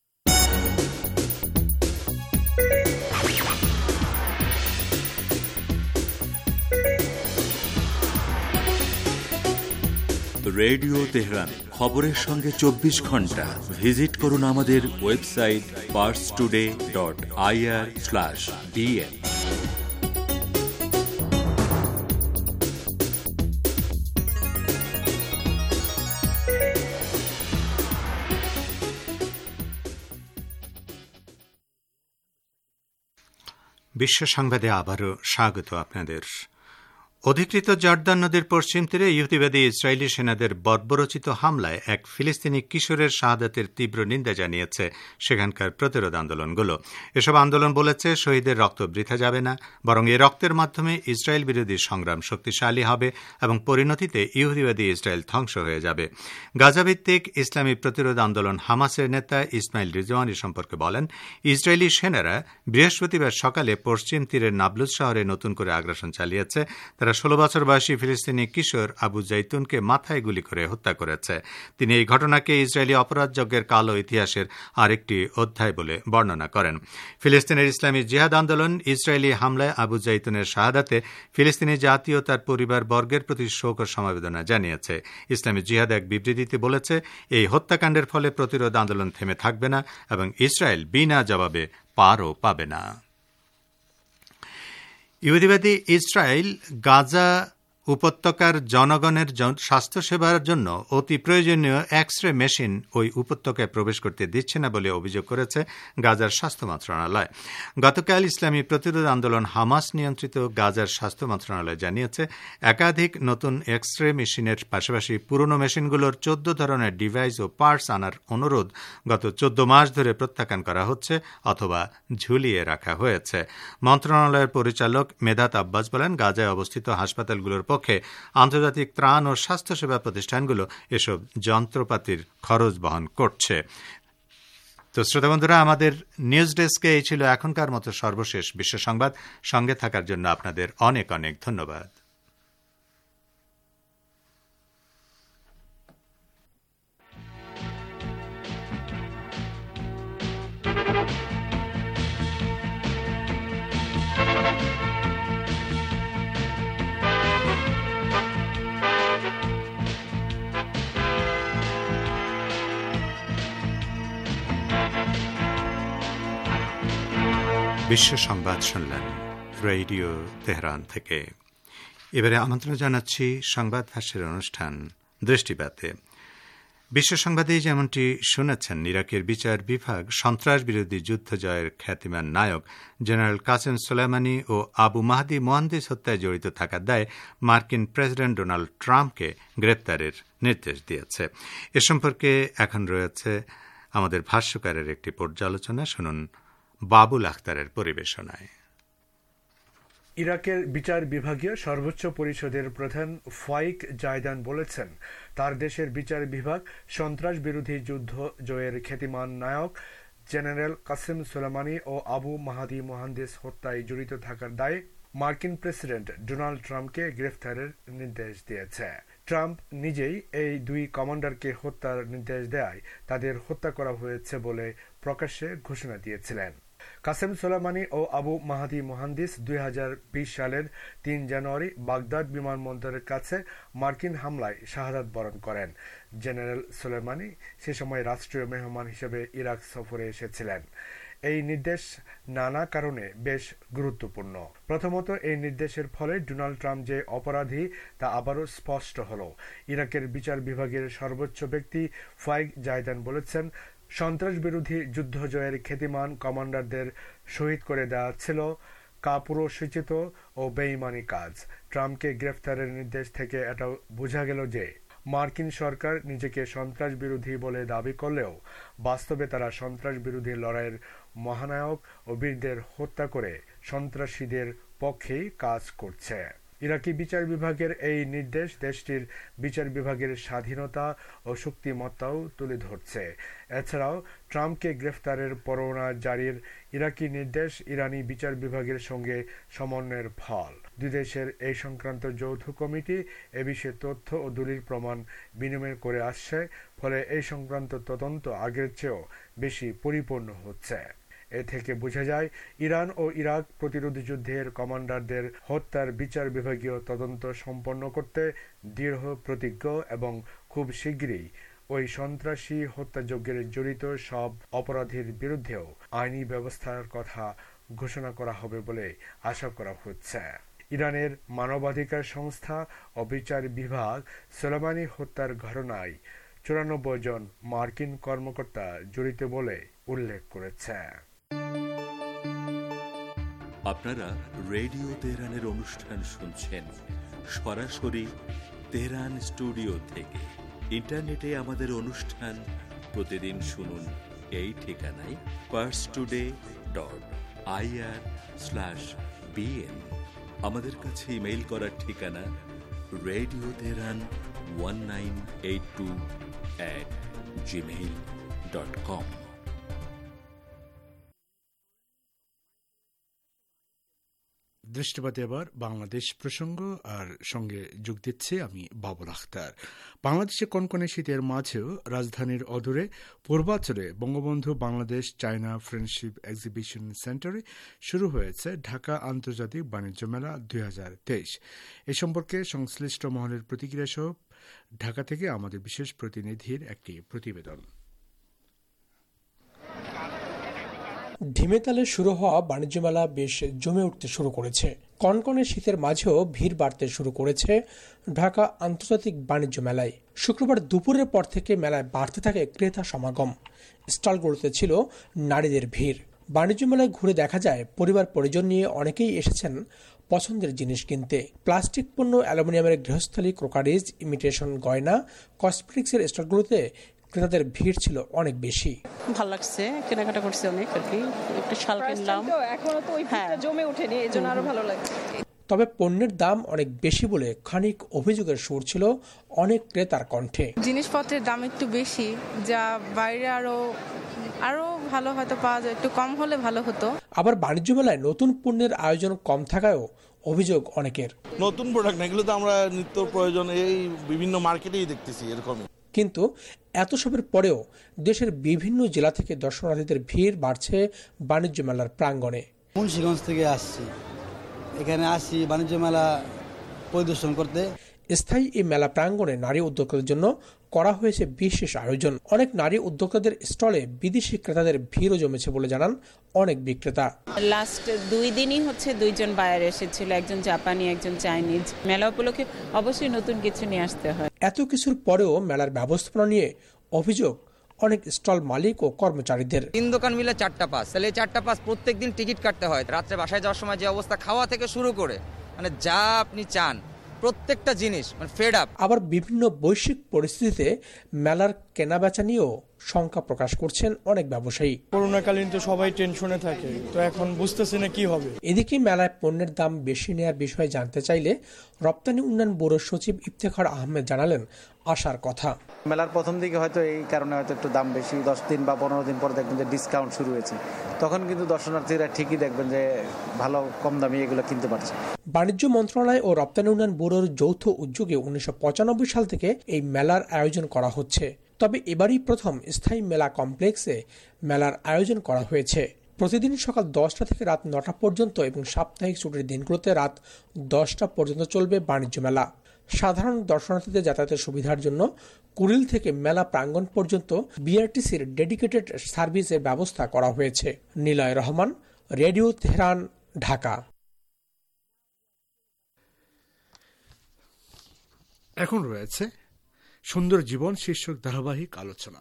Radio Tehran, খবরের সঙ্গে চব্বিশ ঘন্টা। ভিজিট করুন আমাদের website Pars today dot IR slash BN. বিশ্ব সংবাদে আবারও স্বাগত আপনাদের। অধিকৃত জর্দান নদীর পশ্চিম তীরে ইহুদিবাদী ইসরায়েলি সেনাদের বর্বরোচিত হামলায় এক ফিলিস্তিনি কিশোরের শাহাদাতের তীব্র নিন্দা জানিয়েছে সেখানকার প্রতিরোধ আন্দোলনগুলো। এসব আন্দোলন বলেছে, শহীদের রক্ত বৃথা যাবে না, বরং এ রক্তের মাধ্যমে ইসরায়েল বিরোধী সংগ্রাম শক্তিশালী হবে এবং পরিণতিতে ইহুদিবাদী ইসরায়েল ধ্বংস হয়ে যাবে। গাজাভিত্তিক ইসলামী প্রতিরোধ আন্দোলন হামাসের নেতা ইসমাইল রিজওয়ানি সম্পর্কে বলেন, ইসরায়েলি সেনারা বৃহস্পতিবার সকালে পশ্চিম তীরের নাবলুজ শহরে নতুন করে আগ্রাসন চালিয়েছে। তারা তারা ষোলো বছর বয়সী ফিলিস্তিনি কিশোর আবু জাইতুনকে মাথায় গুলি করে হত্যা করেছে। তিনি এই ঘটনাকে ইসরায়েলি অপরাধযজ্ঞের কালো ইতিহাসের আরেকটি অধ্যায় বলে বর্ণনা করেন। ফিলিস্তিনের ইসলামী জিহাদ আন্দোলন ইসরায়েলি হামলায় আবু জাইতুনের শাহাদাতে ফিলিস্তিনি জাতি ও তার পরিবার বর্গের প্রতি শোক ও সমবেদনা জানিয়েছে। ইসলামী জিহাদ এক বিবৃতিতে বলেছে, এই হত্যাকাণ্ডের ফলে প্রতিরোধ আন্দোলন থেমে থাকবে না এবং ইসরায়েল বিনা জবাবে পারও পাবে না। ইহুদিবাদী ইসরায়েল গাজা উপত্যকার জনগণের স্বাস্থ্যসেবার জন্য অতি প্রয়োজনীয় এক্স রে মেশিন ওই উপত্যকায় প্রবেশ করতে দিচ্ছে না বলে অভিযোগ করেছে গাজার স্বাস্থ্য মন্ত্রণালয়। গতকাল ইসলামী প্রতিরোধ আন্দোলন হামাস নিয়ন্ত্রিত গাজার স্বাস্থ্য মন্ত্রণালয় জানিয়েছে, একাধিক নতুন এক্স রে মেশিনের পাশাপাশি পুরনো মেশিনগুলোর চোদ্দ ধরনের ডিভাইস ও পার্টস আনার অনুরোধ গত চোদ্দ মাস ধরে প্রত্যাখ্যান করা হচ্ছে অথবা ঝুলিয়ে রাখা হয়েছে। মন্ত্রণালয়ের পরিচালক মেধাত আব্বাস বলেন, গাজায় অবস্থিত হাসপাতালগুলোর পক্ষে আন্তর্জাতিক ত্রাণ ও স্বাস্থ্যসেবা প্রতিষ্ঠানগুলো এসব যন্ত্রপাতির খরচ বহন করছে। তো শ্রোতা বন্ধুরা, আমাদের নিউজ ডেস্কে এই ছিল এখনকার মতো সর্বশেষ বিশ্ব সংবাদ। সঙ্গে থাকার জন্য আপনাদের অনেক অনেক ধন্যবাদ। বিশ্ব সংবাদ শুনলেন রেডিও তেহরান থেকে। এবারে আমন্ত্রণ জানাচ্ছি সংবাদ ভাষ্যের অনুষ্ঠান দৃষ্টিপাতে। বিশ্ব সংবাদে যেমনটি শুনেছেন, ইরাকের বিচার বিভাগ সন্ত্রাস বিরোধী যুদ্ধ জয়ের খ্যাতিমান নায়ক জেনারেল কাসেম সোলাইমানি ও আবু মাহদি মোহান্দিস হত্যায় জড়িত থাকার দায়ে মার্কিন প্রেসিডেন্ট ডোনাল্ড ট্রাম্পকে গ্রেপ্তারের নির্দেশ দিয়েছে। এ সম্পর্কে এখন রয়েছে আমাদের ভাষ্যকারের একটি পর্যালোচনা। শুনুন বাবুল আখতারের পরিবেশনায়। ইরাকের বিচার বিভাগীয় সর্বোচ্চ পরিষদের প্রধান ফাইক জায়দান বলেছেন, তার দেশের বিচার বিভাগ সন্ত্রাস বিরোধী যুদ্ধ জয়ের খ্যাতিমান নায়ক জেনারেল কাসেম সোলাইমানি ও আবু মাহদি মোহান্দিস হত্যায় জড়িত থাকার দায়ে মার্কিন প্রেসিডেন্ট ডোনাল্ড ট্রাম্পকে গ্রেফতারের নির্দেশ দিয়েছে। ট্রাম্প নিজেই এই দুই কমান্ডারকে হত্যার নির্দেশ দেয় তাদের হত্যা করা হয়েছে বলে প্রকাশ্যে ঘোষণা দিয়েছিলেন। কাসেম সোলাইমানি ও আবু মাহদি মোহান্দিস দুই হাজার বিশ সালের তিন জানুয়ারি বাগদাদ বিমানবন্দরের কাছে মার্কিন হামলায় শাহাদাত বরণ করেন। জেনারেল সোলাইমানি সে সময় রাষ্ট্রীয় মেহমান হিসেবে ইরাক সফরে এসেছিলেন। এই নির্দেশ নানা কারণে বেশ গুরুত্বপূর্ণ। প্রথমত, এই নির্দেশের ফলে ডোনাল্ড ট্রাম্প যে অপরাধী তা আবারও স্পষ্ট হল। ইরাকের বিচার বিভাগের সর্বোচ্চ ব্যক্তি ফাইক জায়দান বলেছেন, সন্ত্রাস বিরোধী যুদ্ধ জয়ের খ্যাতিমান কমান্ডারদের শহীদ করে দেওয়া ছিল কাপুরুষোচিত ও বেঈমানি কাজ। ট্রাম্পকে গ্রেফতারের নির্দেশ থেকে এটা বোঝা গেল যে মার্কিন সরকার নিজেকে সন্ত্রাস বিরোধী বলে দাবি করলেও বাস্তবে তারা সন্ত্রাস বিরোধী লড়াইয়ের মহানায়ক ও বীরদের হত্যা করে সন্ত্রাসীদের পক্ষেই কাজ করছে। ইরাকি বিচার বিভাগের এই নির্দেশ দেশটির বিচার বিভাগের স্বাধীনতা ও শক্তিমত্তাও তুলে ধরছে। এছাড়াও ট্রাম্পকে গ্রেফতারের পরোয়ানা জারির ইরাকি নির্দেশ ইরানি বিচার বিভাগের সঙ্গে সমন্বয়ের ফল। দুই দেশের এই সংক্রান্ত যৌথ কমিটি এ বিষয়ে তথ্য ও দলিল প্রমাণ বিনিময় করে আসছে, ফলে এই সংক্রান্ত তদন্ত আগের চেয়েও বেশি পরিপূর্ণ হচ্ছে। এ থেকে বোঝা যায় ইরান ও ইরাক প্রতিরোধ যুদ্ধের কমান্ডারদের হত্যার বিচার বিভাগীয় তদন্ত সম্পন্ন করতে দৃঢ় প্রতিজ্ঞ এবং খুব শীঘ্রই ওই সন্ত্রাসী হত্যাযজ্ঞের জড়িত সব অপরাধীর বিরুদ্ধেও আইনি ব্যবস্থার কথা ঘোষণা করা হবে বলে আশা করা হচ্ছে। ইরানের মানবাধিকার সংস্থা ও বিচার বিভাগ সোলাইমানি হত্যার ঘটনায় চুরানব্বই জন মার্কিন কর্মকর্তা জড়িত বলে উল্লেখ করেছে। আপনারা রেডিও তেহরানের অনুষ্ঠান শুনছেন সরাসরি তেহরান স্টুডিও থেকে। ইন্টারনেটে আমাদের অনুষ্ঠান প্রতিদিন শুনুন এই ঠিকানায় Pars today dot IR slash BN. আমাদের কাছে ইমেইল করার ঠিকানা radio Tehran one nine eight two at Gmail dot com. দৃষ্টিপাতে এবার বাংলাদেশ প্রসঙ্গ, আর সঙ্গে যোগ দিচ্ছে আমি বাবুল আখতার। বাংলাদেশে কনকনে শীতের মাঝেও রাজধানীর অদূরে পূর্বাঞ্চলে Bangabandhu Bangladesh China friendship exhibition সেন্টারে শুরু হয়েছে ঢাকা আন্তর্জাতিক বাণিজ্য মেলা দুই হাজার তেইশ। এ সম্পর্কে সংশ্লিষ্ট মহলের প্রতিক্রিয়া সহ ঢাকা থেকে আমাদের বিশেষ প্রতিনিধির একটি প্রতিবেদন। ঢিমেতালে শুরু হওয়া বাণিজ্য মেলা বেশ জমে উঠতে শুরু করেছে। কনকনে শীতের মাঝেও ভিড় বাড়তে শুরু করেছে ঢাকা আন্তর্জাতিক বাণিজ্য মেলায়। শুক্রবার দুপুরের পর থেকে মেলায় বাড়তে থাকে ক্রেতা সমাগম। স্টলগুলোতে ছিল নারীদের ভিড়। বাণিজ্য মেলায় ঘুরে দেখা যায় পরিবার পরিজন নিয়ে অনেকেই এসেছেন পছন্দের জিনিস কিনতে। প্লাস্টিক পণ্য, অ্যালুমিনিয়ামের গৃহস্থালী, ক্রোকারিজ, ইমিটেশন গয়না, কসমেটিক্সের স্টলগুলোতে ক্রেতাদের ভিড় ছিল অনেক বেশি। ভালো লাগছে, কেনাকাটা করছে অনেক আর কি। একটা শাল কিনলাম, এখনো তো ওই ভিড়টা জমে ওঠেনি, এজন্য আরো ভালো লাগছে। তবে পণ্যের দাম অনেক বেশি বলে খানিক অভিযোগের সুর ছিল অনেক ক্রেতার কণ্ঠে। জিনিসপত্রের দাম একটু বেশি, যা বাইরে আরো আরো ভালো হয়তো পাওয়া যায়, একটু কম হলে ভালো হতো। আবার বাণিজ্য মেলায় নতুন পণ্যের আয়োজন কম থাকায়ও অভিযোগ অনেকের। নতুন প্রোডাক্ট না, এগুলো তো আমরা নিত্য প্রয়োজন এই বিভিন্ন মার্কেটেই দেখতেছি এরকমই। কিন্তু এত সবের পরেও দেশের বিভিন্ন জেলা থেকে দর্শনার্থীদের ভিড় বাড়ছে বাণিজ্য মেলার প্রাঙ্গণে। মুন্সিগঞ্জ থেকে আসছি, এখানে আসি বাণিজ্য মেলা পরিদর্শন করতে। স্থায়ী এই মেলা প্রাঙ্গণে নারী উদ্যোক্তাদের জন্য করা হয়েছে বিশেষ আয়োজন। অনেক নারী উদ্যোক্তাদের স্টলে বিদেশি ক্রেতাদের ভিড়ও জমেছে বলে জানান অনেক বিক্রেতা। লাস্ট দুই দিনই হচ্ছে দুইজন বায়ার এসেছিল, একজন জাপানি, একজন চাইনিজ। মেলা উপলক্ষে অবশ্যই নতুন কিছু নিয়ে আসতে হয়। এত কিছুর পরেও মেলার ব্যবস্থাপনা নিয়ে অভিযোগ অনেক স্টল মালিক ও কর্মচারীদের। তিন দোকান মিলে চারটা পাস, তাহলে চারটা পাস প্রত্যেক দিন টিকিট কাটতে হয়। রাত্রে বাসায় যাওয়ার সময় যে অবস্থা, খাওয়া থেকে শুরু করে মানে যা আপনি চান প্রত্যেকটা জিনিস মানে ফেড আপ। আবার বিভিন্ন বৈশ্বিক পরিস্থিতিতে মেলার কেনাবেচা নিয়েও শঙ্কা প্রকাশ করছেন অনেক ব্যবসায়ী। করোনাকালীন তো সবাই টেনশনে থাকে, তো এখন বুঝতেছি না কি হবে। এদিকে মেলায় পণ্যের দাম বেশি নেওয়ার বিষয়ে জানতে চাইলে রপ্তানি উন্নয়ন ব্যুরোর সচিব ইফতেখার আহমেদ জানালেন আশার কথা। মেলার প্রথম দিকে হয়তো এই কারণে হয়তো একটু দাম বেশি, দশ দিন বা পনেরো দিন পরে দেখবেন যে ডিসকাউন্ট শুরু হয়েছে, তখন কিন্তু দর্শনার্থীরা ঠিকই দেখবেন যে ভালো কম দামি এগুলো কিনতে পারছে। বাণিজ্য মন্ত্রণালয় ও রপ্তানি উন্নয়ন ব্যুরোর যৌথ উদ্যোগে উনিশশো পঁচানব্বই সাল থেকে এই মেলার আয়োজন করা হচ্ছে। তবে এবারই প্রথম স্থায়ী মেলা কমপ্লেক্সে মেলার আয়োজন করা হয়েছে। প্রতিদিন সকাল দশটা থেকে রাত নটা পর্যন্ত এবং সাপ্তাহিক ছুটির দিনগুলোতে রাত দশটা পর্যন্ত চলবে বাণিজ্য মেলা। সাধারণ দর্শনার্থীদের যাতায়াতের সুবিধার জন্য কুড়িল থেকে মেলা প্রাঙ্গণ পর্যন্ত বিআরটিসির ডেডিকেটেড সার্ভিসের ব্যবস্থা করা হয়েছে। Niloy Rahman, radio Tehran, Dhaka. এখন রয়েছে সুন্দর জীবন শীর্ষক ধারাবাহিক আলোচনা।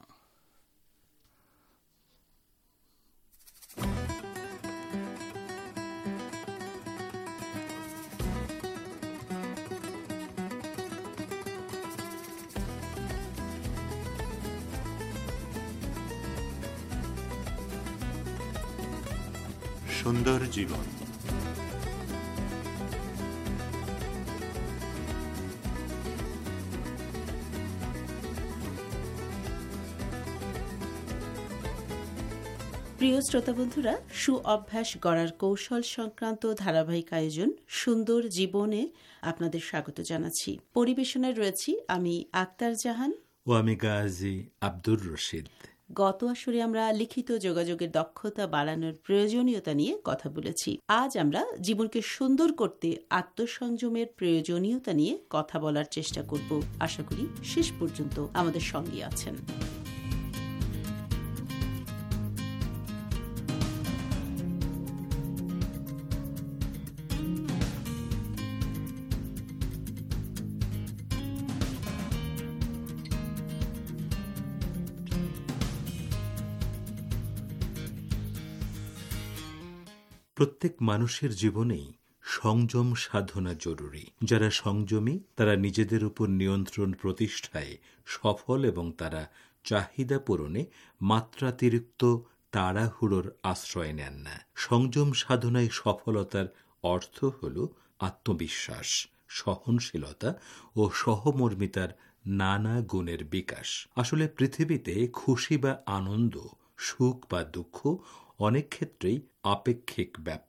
সুন্দর জীবন। প্রিয় শ্রোতা বন্ধুরা, সু অভ্যাস গড়ার কৌশল সংক্রান্ত ধারাবাহিক আয়োজন সুন্দর জীবনে আপনাদের স্বাগত জানাচ্ছি। পরিবেশনায় রয়েছি আমি আক্তার জাহান ও আমি গাজী আব্দুর রশিদ। গত আসরে আমরা লিখিত যোগাযোগের দক্ষতা বাড়ানোর প্রয়োজনীয়তা নিয়ে কথা বলেছি। আজ আমরা জীবনকে সুন্দর করতে আত্মসংযমের প্রয়োজনীয়তা নিয়ে কথা বলার চেষ্টা করব। আশা করি শেষ পর্যন্ত আমাদের সঙ্গে আছেন। প্রত্যেক মানুষের জীবনেই সংযম সাধনা জরুরি। যারা সংযমী তারা নিজেদের উপর নিয়ন্ত্রণ প্রতিষ্ঠায় সফল এবং তারা চাহিদা পূরণে মাত্রাতিরিক্ত তাড়াহুড়োর আশ্রয় নেন না। সংযম সাধনায় সফলতার অর্থ হল আত্মবিশ্বাস, সহনশীলতা ও সহমর্মিতার নানা গুণের বিকাশ। আসলে পৃথিবীতে খুশি বা আনন্দ, সুখ বা দুঃখ অনেক ক্ষেত্রেই আপেক্ষিক ব্যাপার।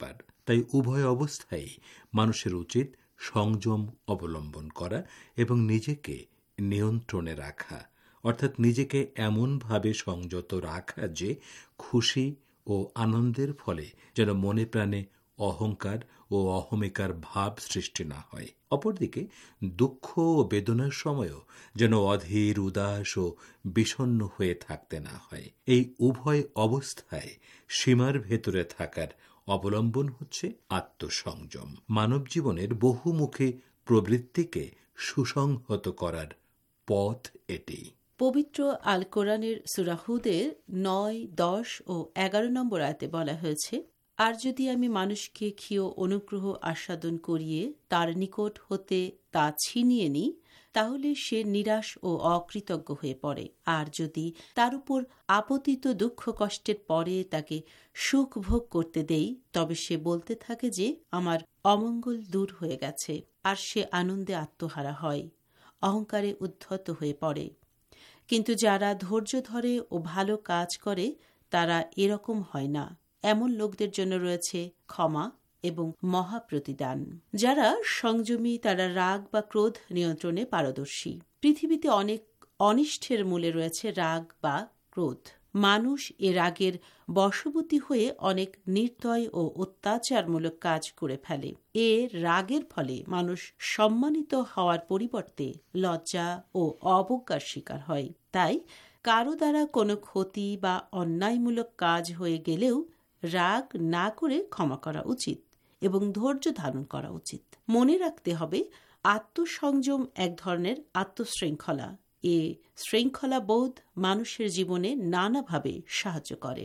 তাই উভয় অবস্থায় মানুষের উচিত সংযম অবলম্বন করা এবং নিজেকে নিয়ন্ত্রণে রাখা, অর্থাৎ নিজেকে এমনভাবে সংযত রাখা যে খুশি ও আনন্দের ফলে যেন মনে প্রাণে অহংকার ও অহমিকার ভাব সৃষ্টি না হয়। অপরদিকে দুঃখ ও বেদনার সময়ও যেন অধীর, উদাস ও বিষণ্ণ হয়ে থাকতে না হয়। এই উভয় অবস্থায় সীমার ভেতরে থাকার অবলম্বন হচ্ছে আত্মসংযম। মানব জীবনের বহুমুখী প্রবৃত্তিকে সুসংহত করার পথ এটি। পবিত্র আল কোরআনের সূরা হুদের নয়, দশ ও এগারো নম্বর আয়াতে বলা হয়েছে, আর যদি আমি মানুষকে ক্ষীয় অনুগ্রহ আস্বাদন করিয়ে তার নিকট হতে তা ছিনিয়ে নিই, তাহলে সে নিরাশ ও অকৃতজ্ঞ হয়ে পড়ে। আর যদি তার উপর আপতিত দুঃখ কষ্টের পরে তাকে সুখ ভোগ করতে দেই, তবে সে বলতে থাকে যে আমার অমঙ্গল দূর হয়ে গেছে, আর সে আনন্দে আত্মহারা হয়, অহংকারে উদ্ধত হয়ে পড়ে। কিন্তু যারা ধৈর্য ধরে ও ভালো কাজ করে তারা এরকম হয় না। এমন লোকদের জন্য রয়েছে ক্ষমা এবং মহাপ্রতিদান। যারা সংযমী তারা রাগ বা ক্রোধ নিয়ন্ত্রণে পারদর্শী। পৃথিবীতে অনেক অনিষ্টের মূলে রয়েছে রাগ বা ক্রোধ। মানুষ এ রাগের বশবর্তী হয়ে অনেক নির্দয় ও অত্যাচারমূলক কাজ করে ফেলে। এ রাগের ফলে মানুষ সম্মানিত হওয়ার পরিবর্তে লজ্জা ও অবজ্ঞার শিকার হয়। তাই কারো দ্বারা কোনো ক্ষতি বা অন্যায়মূলক কাজ হয়ে গেলেও রাগ না করে ক্ষমা করা উচিত এবং ধৈর্য ধারণ করা উচিত। মনে রাখতে হবে, আত্মসংযম এক ধরনের আত্মশৃঙ্খলা। এ শৃঙ্খলা বোধ মানুষের জীবনে নানাভাবে সাহায্য করে।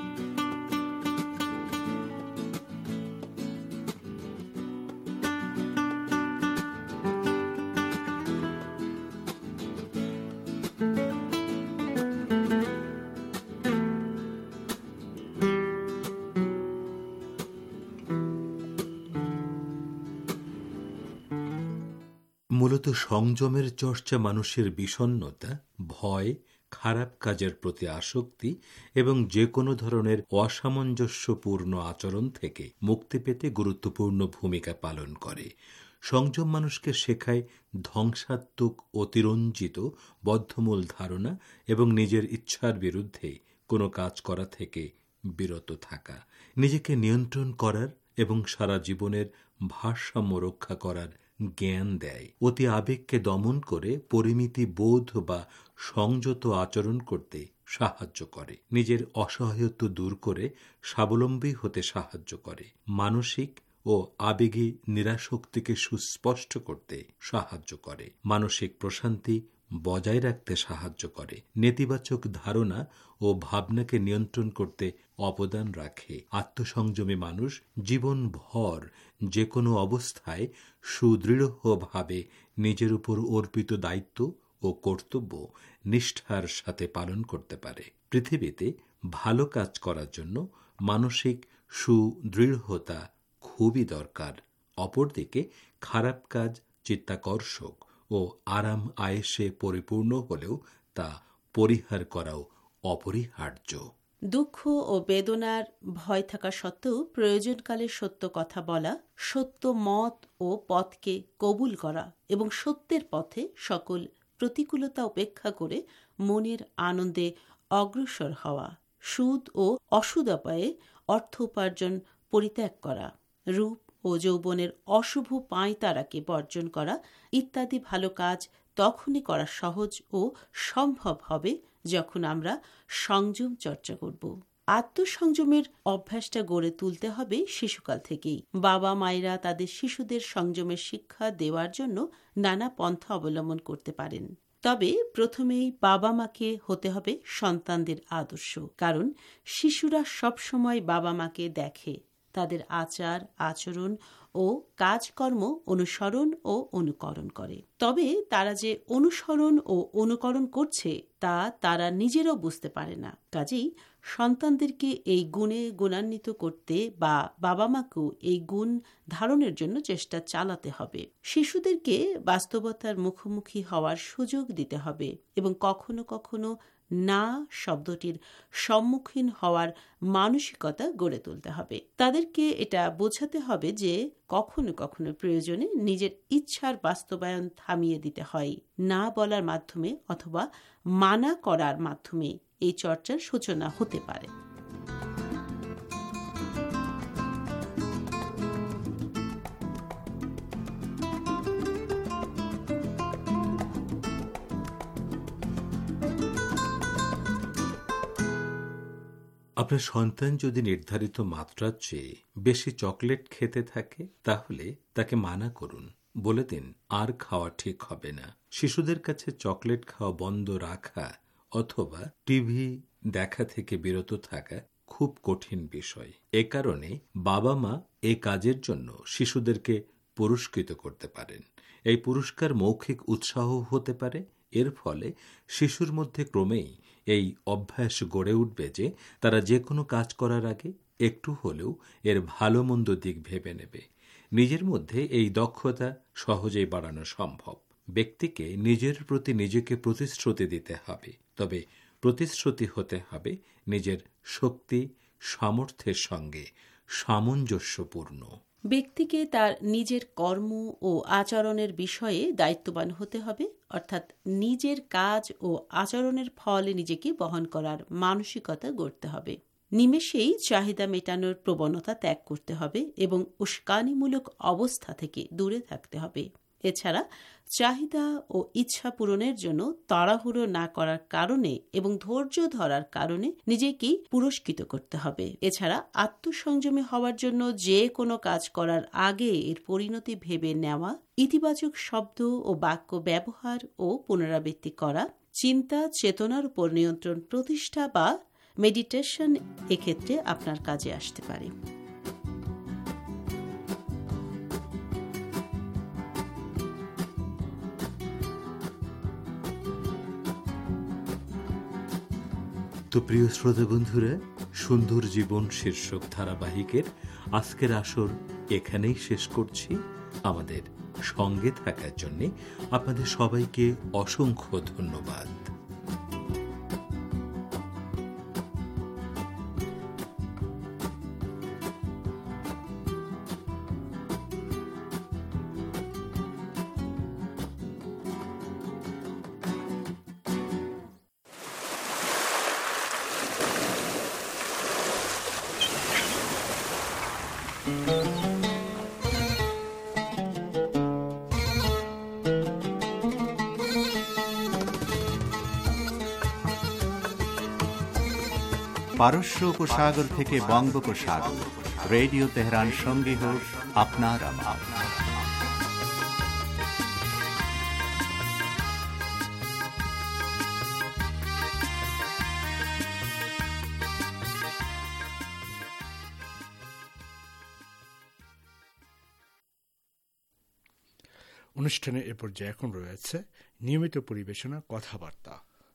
মূলত সংযমের চর্চা মানুষের বিষণ্ণতা, ভয়, খারাপ কাজের প্রতি আসক্তি এবং যে কোনো ধরনের অসামঞ্জস্যপূর্ণ আচরণ থেকে মুক্তি পেতে গুরুত্বপূর্ণ ভূমিকা পালন করে। সংযম মানুষকে শেখায় ধ্বংসাত্মক, অতিরঞ্জিত, বদ্ধমূল ধারণা এবং নিজের ইচ্ছার বিরুদ্ধে কোনো কাজ করা থেকে বিরত থাকা, নিজেকে নিয়ন্ত্রণ করার এবং সারা জীবনের ভারসাম্য রক্ষা করার জ্ঞান দেয়। অতি আবেগকে দমন করে পরিমিতি বোধ বা সংযত আচরণ করতে সাহায্য করে, নিজের অসহায়ত্ব দূর করে স্বাবলম্বী হতে সাহায্য করে, মানসিক ও আবেগী নিরাসক্তিকে সুস্পষ্ট করতে সাহায্য করে, মানসিক প্রশান্তি বজায় রাখতে সাহায্য করে, নেতিবাচক ধারণা ও ভাবনাকে নিয়ন্ত্রণ করতে অবদান রাখে। আত্মসংযমী মানুষ জীবনভর যে কোনো অবস্থায় সুদৃঢ়ভাবে নিজের উপর অর্পিত দায়িত্ব ও কর্তব্য নিষ্ঠার সাথে পালন করতে পারে। পৃথিবীতে ভালো কাজ করার জন্য মানসিক সুদৃঢ়তা খুবই দরকার। অপরদিকে খারাপ কাজ চিত্তাকর্ষক ও আরাম আয়েশে পরিপূর্ণ হলেও তা পরিহার করাও অপরিহার্য। দুঃখ ও বেদনার ভয় থাকা সত্ত্বেও প্রয়োজনকালে সত্য কথা বলা, সত্য মত ও পথকে কবুল করা এবং সত্যের পথে সকল প্রতিকূলতা উপেক্ষা করে মনের আনন্দে অগ্রসর হওয়া, সুদ ও অসুদাপায়ে অর্থ উপার্জন পরিত্যাগ করা, রূপ ও যৌবনের অশুভ পাঁয়তারাকে বর্জন করা ইত্যাদি ভালো কাজ তখনই করা সহজ ও সম্ভব হবে যখন আমরা সংযম চর্চা করব। আত্মসংযমের অভ্যাসটা গড়ে তুলতে হবে শিশুকাল থেকেই। বাবা মায়েরা তাদের শিশুদের সংযমের শিক্ষা দেওয়ার জন্য নানা পন্থা অবলম্বন করতে পারেন। তবে প্রথমেই বাবা মাকে হতে হবে সন্তানদের আদর্শ, কারণ শিশুরা সবসময় বাবা মাকে দেখে, তাদের আচার আচরণ ও কাজকর্ম অনুসরণ ও অনুকরণ করে। তবে তারা যে অনুসরণ ও অনুকরণ করছে তা তারা নিজেরাও বুঝতে পারে না। কাজেই সন্তানদেরকে এই গুণে গুণান্বিত করতে বা বাবা মাকেও এই গুণ ধারণের জন্য চেষ্টা চালাতে হবে। শিশুদেরকে বাস্তবতার মুখোমুখি হওয়ার সুযোগ দিতে হবে এবং কখনো কখনো না শব্দটির সম্মুখীন হওয়ার মানসিকতা গড়ে তুলতে হবে। তাদেরকে এটা বোঝাতে হবে যে কখনো কখনো প্রয়োজনে নিজের ইচ্ছার বাস্তবায়ন থামিয়ে দিতে হয়। না বলার মাধ্যমে অথবা মানা করার মাধ্যমে এই চর্চার সূচনা হতে পারে। আপনার সন্তান যদি নির্ধারিত মাত্রার চেয়ে বেশি চকলেট খেতে থাকে তাহলে তাকে মানা করুন, বলে দিন আর খাওয়া ঠিক হবে না। শিশুদের কাছে চকলেট খাওয়া বন্ধ রাখা অথবা টিভি দেখা থেকে বিরত থাকা খুব কঠিন বিষয়। এ কারণে বাবা মা এই কাজের জন্য শিশুদেরকে পুরস্কৃত করতে পারেন। এই পুরস্কার মৌখিক উৎসাহ হতে পারে। এর ফলে শিশুর মধ্যে ক্রমেই এই অভ্যাস গড়ে উঠবে যে তারা যে কোনো কাজ করার আগে একটু হলেও এর ভালো মন্দ দিক ভেবে নেবে। নিজের মধ্যে এই দক্ষতা সহজেই বাড়ানো সম্ভব। ব্যক্তিকে নিজের প্রতি নিজেকে প্রতিশ্রুতি দিতে হবে, তবে প্রতিশ্রুতি হতে হবে নিজের শক্তি সামর্থ্যের সঙ্গে সামঞ্জস্যপূর্ণ। ব্যক্তিকে তার নিজের কর্ম ও আচরণের বিষয়ে দায়িত্ববান হতে হবে, অর্থাৎ নিজের কাজ ও আচরণের ফলে নিজেকে বহন করার মানসিকতা গড়তে হবে। নিমেষেই চাহিদা মেটানোর প্রবণতা ত্যাগ করতে হবে এবং উস্কানিমূলক অবস্থা থেকে দূরে থাকতে হবে। এছাড়া চাহিদা ও ইচ্ছা পূরণের জন্য তাড়াহুড়ো না করার কারণে এবং ধৈর্য ধরার কারণে নিজেকেই পুরস্কৃত করতে হবে। এছাড়া আত্মসংযমী হওয়ার জন্য যে কোনো কাজ করার আগে এর পরিণতি ভেবে নেওয়া, ইতিবাচক শব্দ ও বাক্য ব্যবহার ও পুনরাবৃত্তি করা, চিন্তা চেতনার উপর নিয়ন্ত্রণ প্রতিষ্ঠা বা মেডিটেশন এক্ষেত্রে আপনার কাজে আসতে পারে। তো প্রিয় শ্রোতা বন্ধুরা, সুন্দর জীবন শীর্ষক ধারাবাহিকের আজকের আসর এখানেই শেষ করছি। আমাদের সঙ্গে থাকার জন্য আপনাদের সবাইকে অসংখ্য ধন্যবাদ। পারস্য উপসাগর থেকে বঙ্গোপসাগর, রেডিও তেহরান সঙ্গী হোক আপনার আমার। অনুষ্ঠানে এ পর্যায়ে এখন রয়েছে নিয়মিত পরিবেশনা কথাবার্তা।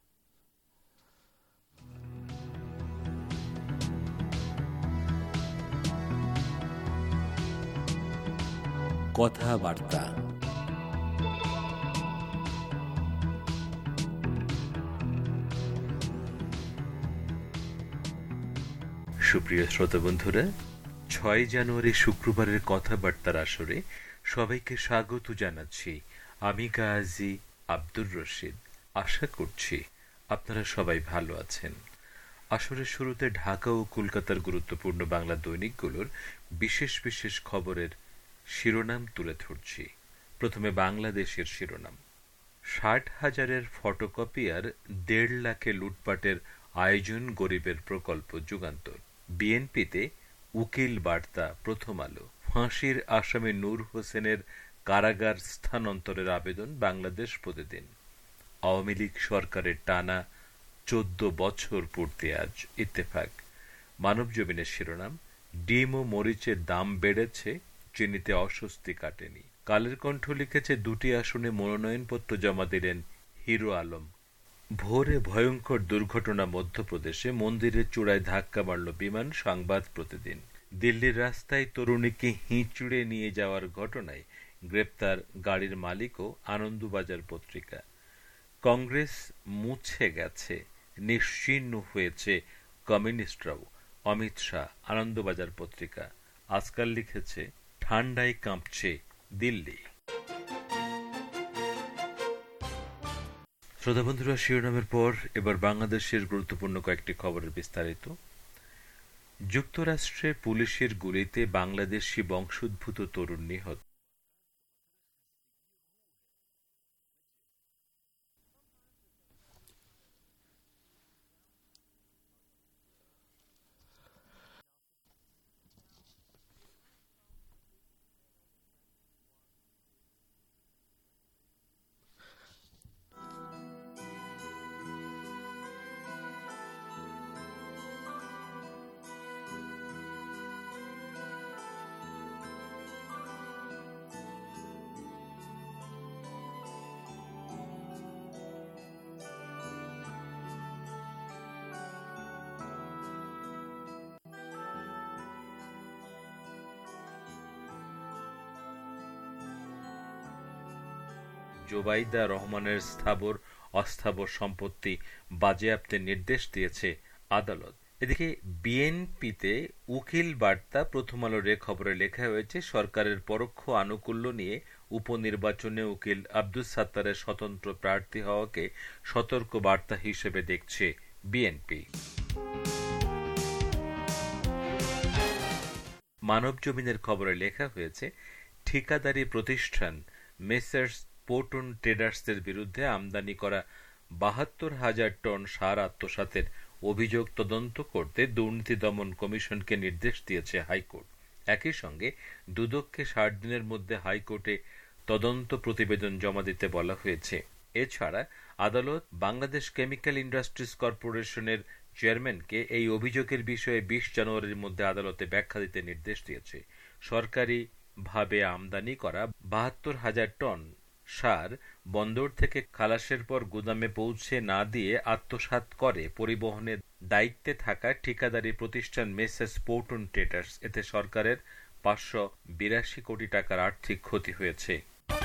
কথাবার্তা সুপ্রিয় শ্রোতা বন্ধুরা, ছয় জানুয়ারি শুক্রবারের কথাবার্তার আসরে সবাইকে স্বাগত জানাচ্ছি। আমি গাজী আব্দুর রশিদ। আশা করছি আপনারা সবাই ভালো আছেন। আসরের শুরুতে ঢাকা ও কলকাতার গুরুত্বপূর্ণ বাংলা দৈনিকগুলোর বিশেষ বিশেষ খবরের শিরোনাম তুলে ধরছি। প্রথমে বাংলাদেশের শিরোনাম। ষাট হাজারের ফটোকপিয়ার দেড় লাখে লুটপাটের আয়োজন গরিবের প্রকল্প যুগান্তর। বিএনপিতে উকিল বার্তা প্রথম আলো। ফাঁসির আসামি নূর হোসেনের কারাগার স্থানান্তরের আবেদন বাংলাদেশ প্রতিদিন। আওয়ামী লীগ সরকারের টানা চোদ্দ বছর পূর্তি আজ। ইত্তেফাক। মানবজমিনের শিরোনাম। ডিম ও মরিচের দাম বেড়েছে, চিনিতে অস্বস্তি কাটেনি। কালের কণ্ঠ লিখেছে দুটি আসনে মনোনয়নপত্র জমা দিলেন হিরো আলম। ভোরে ভয়ঙ্কর দুর্ঘটনা মধ্যপ্রদেশে। মন্দিরের চূড়ায় ধাক্কা মারল বিমান। সংবাদ প্রতিদিন। দিল্লির রাস্তায় তরুণীকে হিঁচড়ে নিয়ে যাওয়ার ঘটনায় গ্রেপ্তার গাড়ির মালিক ও আনন্দবাজার পত্রিকা। কংগ্রেস মুছে গেছে, নিশ্চিহ্ন হয়েছে কমিউনিস্টরাও। অমিত শাহ, আনন্দবাজার পত্রিকা আজকাল লিখেছে, ঠান্ডায় কাঁপছে দিল্লি। শ্রোতা বন্ধুরা, শিরোনামের পর এবার বাংলাদেশের গুরুত্বপূর্ণ কয়েকটি খবরের বিস্তারিত। যুক্তরাষ্ট্রে পুলিশের গুলিতে বাংলাদেশি বংশোদ্ভূত তরুণ নিহত। জোবাইদা রহমানের স্থাবর অস্থাবর সম্পত্তি বাজেয়াপ্তের নির্দেশ দিয়েছে আদালত। এদিকে বিএনপিতে উকিল বার্তা প্রথম আলোর খবরে লেখা হয়েছে, সরকারের পরোক্ষ আনুকূল্য নিয়ে উপনির্বাচনে উকিল আব্দুস সাত্তারের স্বতন্ত্র প্রার্থী হওয়াকে সতর্ক বার্তা হিসেবে দেখছে বিএনপি। মানব জমিনের খবরে লেখা হয়েছে, ঠিকাদারি প্রতিষ্ঠান মেসার্স পোর্টন ট্রেডার্সের বিরুদ্ধে আমদানি করা বাহাত্তর হাজার টন সার আত্মসাতের অভিযোগ তদন্ত করতে দুর্নীতি দমন কমিশনকে নির্দেশ দিয়েছে হাইকোর্ট। একই সঙ্গে দুদককে ষাট দিনের মধ্যে হাইকোর্টে তদন্ত প্রতিবেদন জমা দিতে বলা হয়েছে। এছাড়া আদালত বাংলাদেশ কেমিক্যাল ইন্ডাস্ট্রিজ কর্পোরেশনের চেয়ারম্যানকে এই অভিযোগের বিষয়ে বিশ জানুয়ারির মধ্যে আদালতে ব্যাখ্যা দিতে নির্দেশ দিয়েছে। সরকারি ভাবে আমদানি করা বাহাত্তর হাজার টন সার বন্দর থেকে খালাসের পর গুদামে পৌঁছে না দিয়ে আত্মসাৎ করে পরিবহনের দায়িত্বে থাকা ঠিকাদারি প্রতিষ্ঠান মেসার্স পোর্টন ট্রেডার্স। এতে সরকারের পাঁচশো বিরাশি কোটি টাকার আর্থিক ক্ষতি হয়েছে।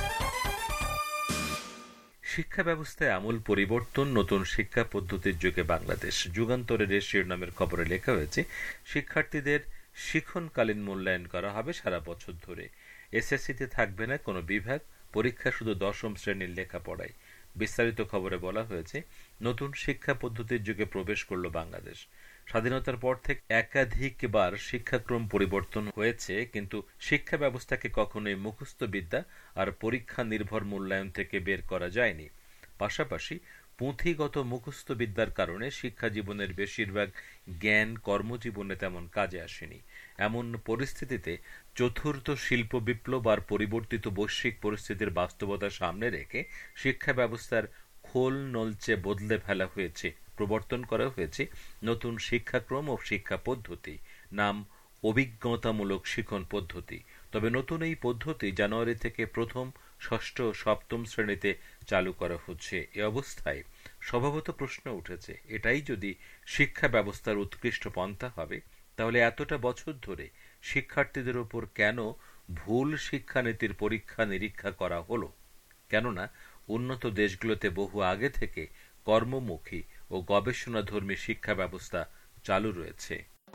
শিক্ষা ব্যবস্থায় আমূল পরিবর্তন, নতুন শিক্ষা পদ্ধতির যুগে বাংলাদেশ। যুগান্তরের শিরোনামের খবরে লেখা হয়েছে, শিক্ষার্থীদের শিক্ষণকালীন মূল্যায়ন করা হবে সারা বছর ধরে। এসএসসিতে থাকবে না কোনো বিভাগ, পরীক্ষা শুধু দশম শ্রেণীর লেখাপড়ায়। বিস্তারিত খবরে বলা হয়েছে, নতুন শিক্ষা পদ্ধতির যুগে প্রবেশ করল বাংলাদেশ। স্বাধীনতার পর থেকে একাধিকবার শিক্ষাক্রম পরিবর্তন হয়েছে, কিন্তু শিক্ষা ব্যবস্থাকে কখনোই মুখস্থ বিদ্যা আর পরীক্ষা নির্ভর মূল্যায়ন থেকে বের করা যায়নি। পাশাপাশি পুঁথিগত মুখস্থ বিদ্যার কারণে শিক্ষা জীবনের বেশিরভাগ জ্ঞান কর্মজীবনে তেমন কাজে আসেনি। এমন পরিস্থিতিতে চতুর্থ শিল্প বিপ্লব আর পরিবর্তিত বৈশ্বিক পরিস্থিতির বাস্তবতা সামনে রেখে শিক্ষা ব্যবস্থার খোল নলচে বদলে ফেলা হয়েছে, প্রবর্তন করা হয়েছে নতুন শিক্ষাক্রম ও শিক্ষা পদ্ধতি, নাম অভিজ্ঞতামূলক শিক্ষণ পদ্ধতি। তবে নতুন এই পদ্ধতি জানুয়ারি থেকে প্রথম, ষষ্ঠ ও সপ্তম শ্রেণীতে চালু করা হচ্ছে। এ অবস্থায় স্বভাবত প্রশ্ন উঠেছে, এটাই যদি শিক্ষা ব্যবস্থার উৎকৃষ্ট পন্থা হবে, তাহলে এতটা বছর ধরে শিক্ষার্থীদের ওপর কেন ভুল শিক্ষানীতির পরীক্ষা নিরীক্ষা করা হলো? কেননা উন্নত দেশগুলোতে বহু আগে থেকে কর্মমুখী ও গবেষণাধর্মী শিক্ষা ব্যবস্থা চালু রয়েছে।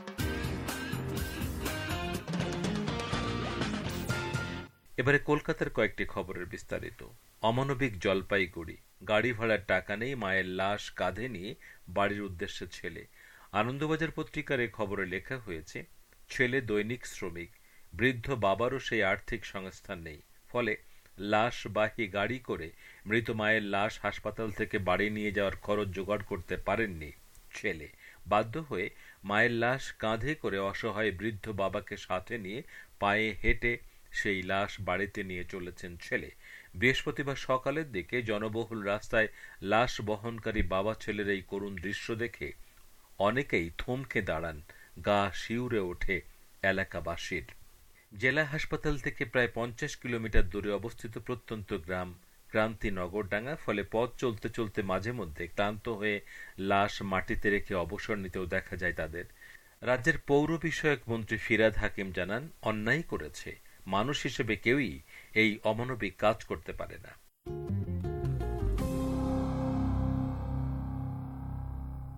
এবারে কলকাতার কয়েকটি খবরের বিস্তারিত। অমানবিক জলপাইগুড়ি, গাড়ি ভাড়ার টাকা নেই, মায়ের লাশ কাঁধে নিয়ে বাড়ির উদ্দেশ্যে ছেলে। আনন্দবাজার পত্রিকার এ খবরে লেখা হয়েছে, ছেলে দৈনিক শ্রমিক, বৃদ্ধ বাবারও সেই আর্থিক সংস্থান নেই, ফলে লাশবাহী গাড়ি করে মৃত মায়ের লাশ হাসপাতাল থেকে বাড়ি নিয়ে যাওয়ার খরচ জোগাড় করতে পারেননি ছেলে। বাধ্য হয়ে মায়ের লাশ কাঁধে করে অসহায় বৃদ্ধ বাবাকে সাথে নিয়ে পায়ে হেঁটে সেই লাশ বাড়িতে নিয়ে চলেছেন ছেলে। বৃহস্পতিবার সকালের দিকে জনবহুল রাস্তায় লাশ বহনকারী বাবা ছেলের এই করুণ দৃশ্য দেখে অনেকেই থমকে দাঁড়ান, গা শিউরে ওঠে এলাকাবাসীর। জেলা হাসপাতাল থেকে প্রায় পঞ্চাশ কিলোমিটার দূরে অবস্থিত প্রত্যন্ত গ্রাম ক্রান্তিনগরডাঙ্গা, ফলে পথ চলতে চলতে মাঝে মধ্যে ক্লান্ত হয়ে লাশ মাটিতে রেখে অবসর নিতেও দেখা যায় তাদের। রাজ্যের পৌর বিষয়ক মন্ত্রী ফিরাদ হাকিম জানান, অন্যায় করেছে, মানুষ হিসেবে কেউই এই অমানবিক কাজ করতে পারে না।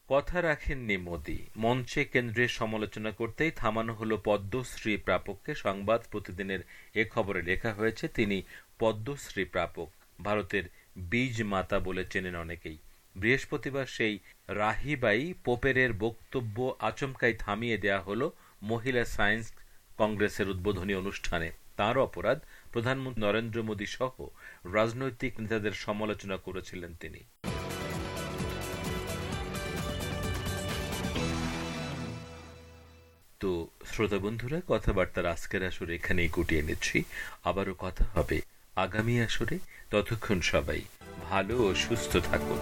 কথা রাখেননি মোদি, মঞ্চে কেন্দ্রের সমালোচনা করতেই থামানো হলো পদ্মশ্রী প্রাপককে। সংবাদ প্রতিদিনের এ খবরে লেখা হয়েছে তিনি পদ্মশ্রী প্রাপক, ভারতের বীজ মাতা বলে চেনেন অনেকেই। বৃহস্পতিবার সেই রাহিবাই পোপেরের বক্তব্য আচমকাই থামিয়ে দেয়া হলো মহিলা সায়েন্স কংগ্রেসের উদ্বোধনী অনুষ্ঠানে। তার অপরাধ, প্রধানমন্ত্রী নরেন্দ্র মোদী সহ রাজনৈতিক নেতাদের সমালোচনা করেছিলেন তিনি। তো শ্রোতা বন্ধুরা, কথাবার্তার আজকের আসরে এখানেই গুটিয়ে নিচ্ছি। আবারও কথা হবে আগামী আসরে। ততক্ষণ সবাই ভালো ও সুস্থ থাকুন।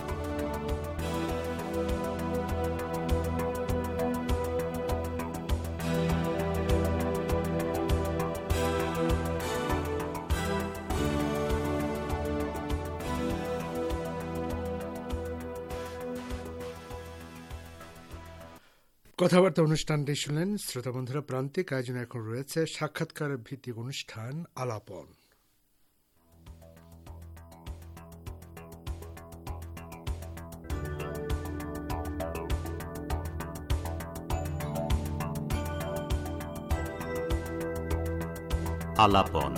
কথাবার্তা অনুষ্ঠানটি শুনলেন শ্রোতা বন্ধুরা। প্রান্তিক আয়োজন এখন রয়েছে সাক্ষাৎকার ভিত্তিক অনুষ্ঠান আলাপন। আলাপন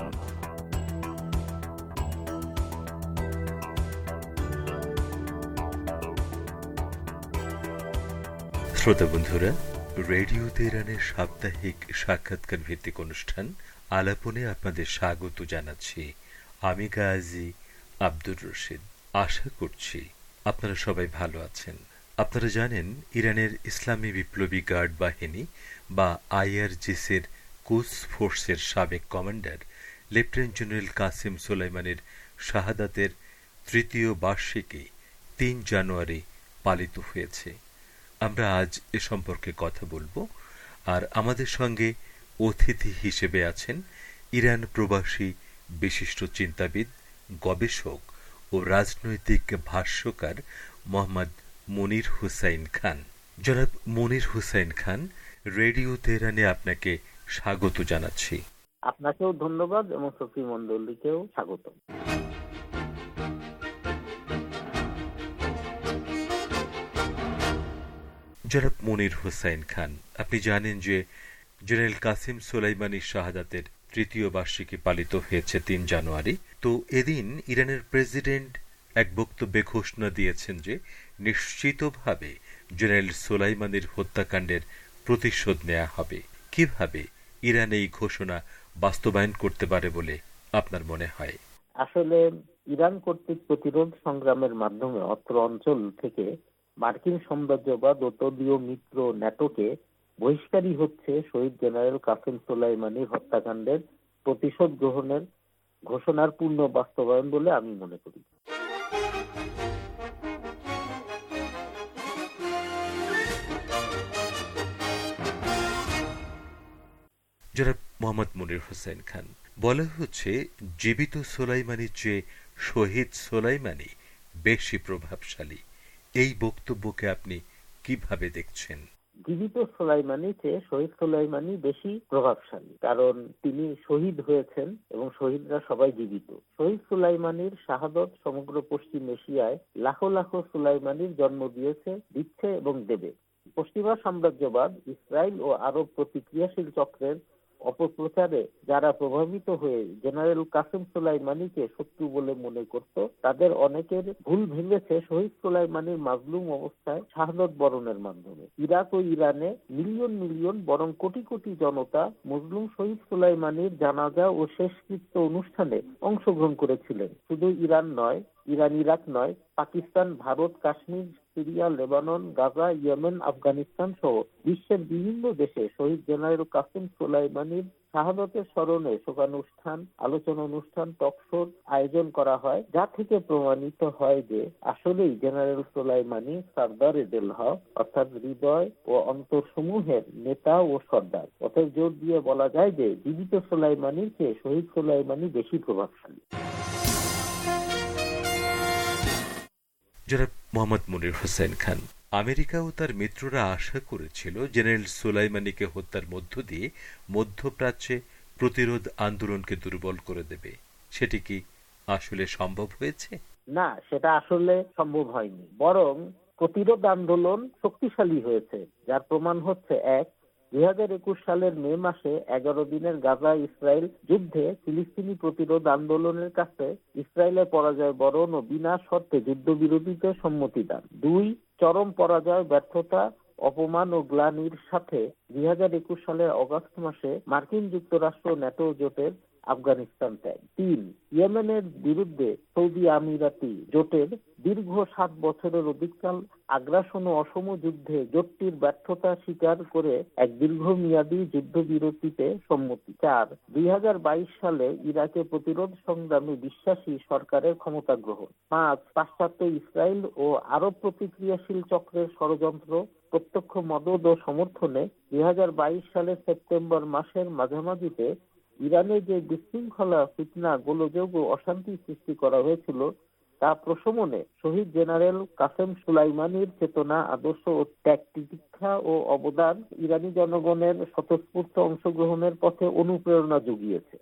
শ্রোতা বন্ধুরা, রেডিও তেহরানের সাপ্তাহিক সাক্ষাৎকার ভিত্তিক অনুষ্ঠান আলাপনে আপনাদের স্বাগত জানাচ্ছি। আমি গাজী আব্দুর রশিদ। আশা করছি আপনারা সবাই ভালো আছেন। আপনারা জানেন, ইরানের ইসলামী বিপ্লবী গার্ড বাহিনী বা আইআরজিসির কুস ফোর্সের সাবেক কমান্ডার লেফটেন্যান্ট জেনারেল কাসিম সোলাইমানির শাহাদাতের তৃতীয় বার্ষিকী তিন জানুয়ারি পালিত হয়েছে। আমরা আজ এ সম্পর্কে কথা বলবো। আর আমাদের সঙ্গে অতিথি হিসেবে আছেন ইরান প্রবাসী বিশিষ্ট চিন্তাবিদ, গবেষক ও রাজনৈতিক ভাষ্যকার মোহাম্মদ মনির হুসাইন খান। জনাব মনির হুসাইন খান, রেডিও তেহরানে আপনাকে স্বাগত জানাচ্ছি। আপনাকেও ধন্যবাদ এবং সফি মন্ডলীকেও স্বাগত। জনাব মনির হুসাইন খান, আপনি জানেন যে জেনারেল কাসিম সোলাইমানির শাহাদাতের তৃতীয় বার্ষিকী পালিত হয়েছে তিন জানুয়ারি। তো এদিন ইরানের প্রেসিডেন্ট এক বক্তব্যে ঘোষণা দিয়েছেন যে নিশ্চিতভাবে জেনারেল সোলাইমানির হত্যাকাণ্ডের প্রতিশোধ নেওয়া হবে। কিভাবে ইরান এই ঘোষণা বাস্তবায়ন করতে পারে বলে আপনার মনে হয়? আসলে ইরান কর্তৃক প্রতিরোধ সংগ্রামের মাধ্যমে অত্র অঞ্চল থেকে মার্কিন সাম্রাজ্যবাদ ও তদীয় মিত্র ন্যাটোকে বহিষ্কারই হচ্ছে শহীদ জেনারেল কাসেম সোলাইমানির হত্যাকাণ্ডের প্রতিশোধ গ্রহণের ঘোষণার পূর্ণ বাস্তবায়ন বলে আমি মনে করি। জনাব মোহাম্মদ মনির হুসাইন খান, বলা হচ্ছে জীবিত সোলাইমানির চেয়ে শহীদ সোলাইমানি বেশি প্রভাবশালী। এই বক্তব্যকে আপনি কিভাবে দেখছেন? জীবিত সোলাইমানি চেয়ে শহীদ সোলাইমানি বেশি প্রভাবশালী, কারণ তিনি শহীদ হয়েছেন এবং শহীদরা সবাই জীবিত। শহীদ সোলাইমানির শাহাদত সমগ্র পশ্চিম এশিয়ায় লাখো লাখো সোলাইমানির জন্ম দিয়েছে, দিচ্ছে এবং দেবে। পশ্চিমা সাম্রাজ্যবাদ, ইসরায়েল ও আরব প্রতিক্রিয়াশীল চক্রের অপপ্রচারে যারা প্রভাবিত হয়ে জেনারেল কাসেম সোলাইমানিকে শত্রু বলে মনে করত, তাদের অনেকের ভুল ভেঙেছে শহীদ সোলাইমানির মাজলুম অবস্থায় শাহাদত বরণের মাধ্যমে। ইরাক ও ইরানে মিলিয়ন মিলিয়ন বরং কোটি কোটি জনতা মজলুম শহীদ সোলাইমানির জানাজা ও শেষকৃত্য অনুষ্ঠানে অংশগ্রহণ করেছিলেন। শুধু ইরান নয়, ইরান ইরাক নয়, Pakistan, Bharat, Kashmir, Syria, Lebanon, Gaza, Yemen, Afghanistan সহ বিশ্বের বিভিন্ন দেশে শহীদ জেনারেল কাসেম সোলাইমানির শাহাদতের স্মরণে শোকানুষ্ঠান, আলোচনা অনুষ্ঠান, টকশোর আয়োজন করা হয়, যা থেকে প্রমাণিত হয় যে আসলেই জেনারেল সোলাইমানি সরদার এদেল হক, অর্থাৎ হৃদয় ও অন্তরসমূহের নেতা ও সর্দার। অতএব জোর দিয়ে বলা যায় যে জীবিত সোলাইমানির চেয়ে শহীদ সোলাইমানি বেশি প্রভাবশালী। জনাব মোহাম্মদ মনির হুসাইন খান, আমেরিকা ও তার মিত্ররা আশা করেছিল জেনারেল সোলাইমানিকে হত্যার মধ্য দিয়ে মধ্যপ্রাচ্যে প্রতিরোধ আন্দোলনকে দুর্বল করে দেবে। সেটি কি আসলে সম্ভব হয়েছে? না, সেটা আসলে সম্ভব হয়নি। বরং প্রতিরোধ আন্দোলন শক্তিশালী হয়েছে, যার প্রমাণ হচ্ছে এক, দুই হাজার একুশ সালের মে মাসে এগারো দিনের গাজা ইসরায়েল যুদ্ধে ফিলিস্তিনি প্রতিরোধ আন্দোলনের কাছে ইসরায়েলের পরাজয় বরণ ও বিনা শর্তে যুদ্ধবিরতিতে সম্মতি দান। দুই, চরম পরাজয়, ব্যর্থতা, অপমান ও গ্লানির সাথে দুই হাজার একুশ সালের অগস্ট মাসে মার্কিন যুক্তরাষ্ট্র ন্যাটো জোটের আফগানিস্তান ত্যাগ। তিন, ইয়েমেনের বিরুদ্ধে সৌদি আমিরাতি জোটের দীর্ঘ সাত বছরের অধিককাল আগ্রাসন ও অসম যুদ্ধে জোটটির ব্যর্থতা স্বীকার করে এক দীর্ঘমেয়াদী যুদ্ধবিরতিতে সম্মতি। চার, দুই হাজার বাইশ সালে ইরাকে প্রতিরোধ সংগ্রামে বিশ্বাসী সরকারের ক্ষমতা গ্রহণ। পাঁচ, পাশ্চাত্য ইসরায়েল ও আরব প্রতিক্রিয়াশীল চক্রের ষড়যন্ত্র, প্রত্যক্ষ মদদ ও সমর্থনে দুই হাজার বাইশ সালের সেপ্টেম্বর মাসের মাঝামাঝিতে ইরানে যে বিশৃঙ্খলা, ফিতনা, গোলযোগ ও অশান্তি সৃষ্টি করা হয়েছিল তা প্রশমনে শহীদ জেনারেল কাসেম সুলাইমানির চেতনা, আদর্শ ও ত্যাগ তিতিক্ষা ও অবদান ইরানি জনগণের স্বতঃস্ফূর্ত অংশগ্রহণের পথে অনুপ্রেরণা জুগিয়েছে।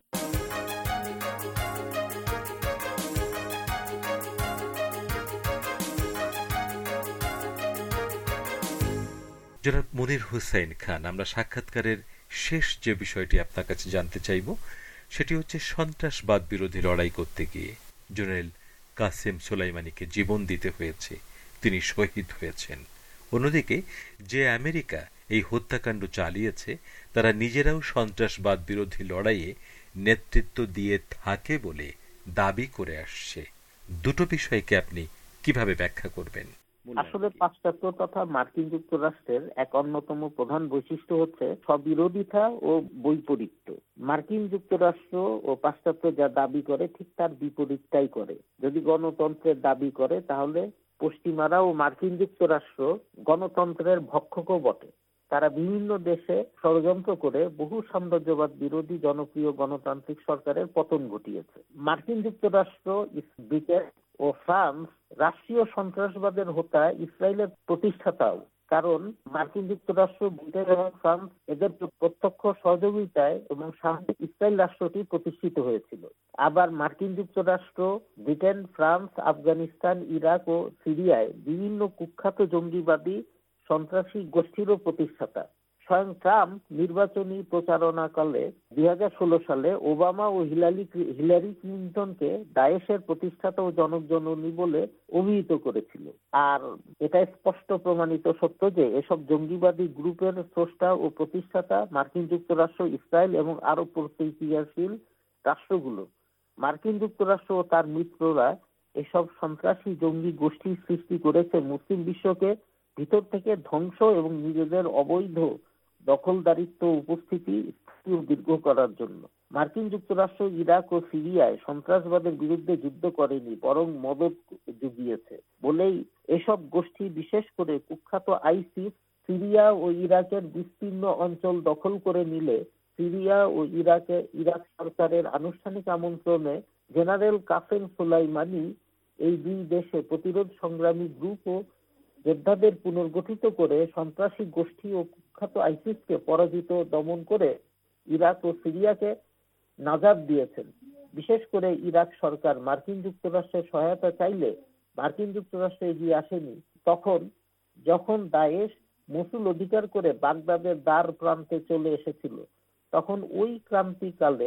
জনাব মুনির হুসাইন খান, আমরা সাক্ষাৎকারের শেষ যে বিষয়টি আপনার কাছে জানতে চাইব সেটি হচ্ছে সন্ত্রাসবাদ বিরোধী লড়াই করতে গিয়ে জেনারেল কাসেম সুলাইমানিকে জীবন দিতে হয়েছে, তিনি শহীদ হয়েছেন। অন্যদিকে যে আমেরিকা এই হত্যাকাণ্ড চালিয়েছে তারা নিজেরাও সন্ত্রাসবাদ বিরোধী লড়াইয়ে নেতৃত্ব দিয়ে থাকে বলে দাবি করে আসছে। দুটো বিষয়কে আপনি কিভাবে ব্যাখ্যা করবেন? আসলে পাশ্চাত্য তথা মার্কিন যুক্তরাষ্ট্রের এক অন্যতম প্রধান বৈশিষ্ট্য হচ্ছে স্ববিরোধিতা ও বৈপরীত্য। মার্কিন যুক্তরাষ্ট্র ও পাশ্চাত্য যা দাবি করে ঠিক তার বিপরীতটাই করে। যদি গণতন্ত্রের দাবি করে তাহলে পশ্চিমারা ও মার্কিন যুক্তরাষ্ট্র গণতন্ত্রের ভক্ষকও বটে। তারা বিভিন্ন দেশে ষড়যন্ত্র করে বহু সাম্রাজ্যবাদ বিরোধী জনপ্রিয় গণতান্ত্রিক সরকারের পতন ঘটিয়েছে। মার্কিন যুক্তরাষ্ট্র, ব্রিটেন ও ফ্রান্স রাষ্ট্রীয় সন্ত্রাসবাদের হোতা ইসরায়েলের প্রতিষ্ঠাতাও, কারণ মার্কিন যুক্তরাষ্ট্র, ব্রিটেন এবং ফ্রান্স এদের প্রত্যক্ষ সহযোগিতায় এবং সাহায্যে ইসরায়েল রাষ্ট্রটি প্রতিষ্ঠিত হয়েছিল। আবার মার্কিন যুক্তরাষ্ট্র, ব্রিটেন, ফ্রান্স আফগানিস্তান, ইরাক ও সিরিয়ায় বিভিন্ন কুখ্যাত জঙ্গিবাদী সন্ত্রাসী গোষ্ঠীরও প্রতিষ্ঠাতা। স্বয়ং ট্রাম্প নির্বাচনী প্রচারণাকালে দুই হাজার ষোলো সালে ওবামা ও হিলারি হিলারি ক্লিন্টনকে দায়েশের প্রতিষ্ঠাতা ও জনকজননী বলে অভিহিত করেছিল। আর এটা স্পষ্ট প্রমাণিত সত্য যে এসব জঙ্গিবাদী গ্রুপের স্রষ্টা ও প্রতিষ্ঠাতা মার্কিন যুক্তরাষ্ট্র, ইসরায়েল এবং আরব প্রতিক্রিয়াশীল রাষ্ট্রগুলো। মার্কিন যুক্তরাষ্ট্র ও তার মিত্ররা এসব সন্ত্রাসী জঙ্গি গোষ্ঠীর সৃষ্টি করেছে মুসলিম বিশ্বকে ভিতর থেকে ধ্বংস এবং নিজেদের অবৈধ দখলদারিত্ব উপস্থিতি দীর্ঘ করার জন্য। মার্কিন যুক্তরাষ্ট্র ইরাক ও সিরিয়ায় সন্ত্রাসবাদের বিরুদ্ধে যুদ্ধ করেনি, বরং মদদ জুগিয়েছে বলেই এসব গোষ্ঠী, বিশেষ করে কুখ্যাত আইসিস, সিরিয়া ও ইরাকের বিস্তীর্ণ অঞ্চল দখল করে নিলে সিরিয়া ও ইরাকে ইরাক সরকারের আনুষ্ঠানিক আমন্ত্রণে জেনারেল কাসেম সুলাইমানি এই দুই দেশে প্রতিরোধ সংগ্রামী গ্রুপ ও যোদ্ধাদের পুনর্গঠিত করে সন্ত্রাসী গোষ্ঠী ও কুখ্যাত আইসিসকে পরাজিত দমন করে ইরাক ও সিরিয়াকে নাজাত দিয়েছেন। বিশেষ করে ইরাক সরকার মার্কিন যুক্তরাষ্ট্রের সহায়তা চাইলে মার্কিন যুক্তরাষ্ট্র এগিয়ে আসেনি। তখন যখন দায়েশ মসুল অধিকার করে বাগদাদের দ্বার প্রান্তে চলে এসেছিল, তখন ওই ক্রান্তিকালে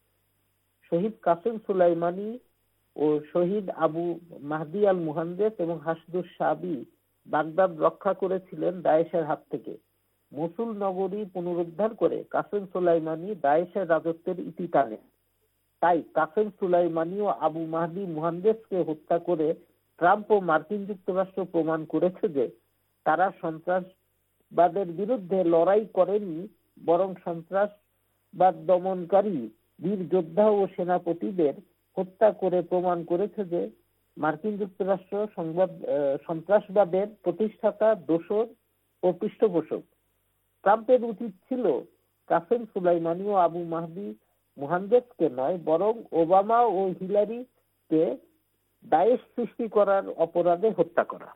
শহীদ কাসেম সুলাইমানি ও শহীদ আবু মাহদি আল মুহান্দেস এবং হাসদুস সাবি বাগদাদ রক্ষা করেছিলেন দায়েশের হাত থেকে। মসুল নগরী পুনরুদ্ধার করে কাসেম সুলাইমানি দায়েশের রাজত্বের ইতি টানে। তাই কাসেম সুলাইমানি ও আবু মাহদি মুহান্দেসকে হত্যা করে ট্রাম্প ও মার্কিন যুক্তরাষ্ট্র প্রমাণ করেছে যে তারা সন্ত্রাসবাদের বিরুদ্ধে লড়াই করেনি, বরং সন্ত্রাসবাদ দমনকারী বীর যোদ্ধা ও সেনাপতিদের হত্যা করে প্রমাণ করেছে যে মার্কিন যুক্তরাষ্ট্র সংবাদ সন্ত্রাসবাদের প্রতিষ্ঠাতা, দোসর ও পৃষ্ঠপোষক। ট্রাম্পের উচিত ছিল কাসেম সুলাইমানি ও আবু মাহদি মুহান্দেসকে নয়, বরং ওবামা ও হিলারিকে দায়েশ সৃষ্টি করার অপরাধে হত্যা করা।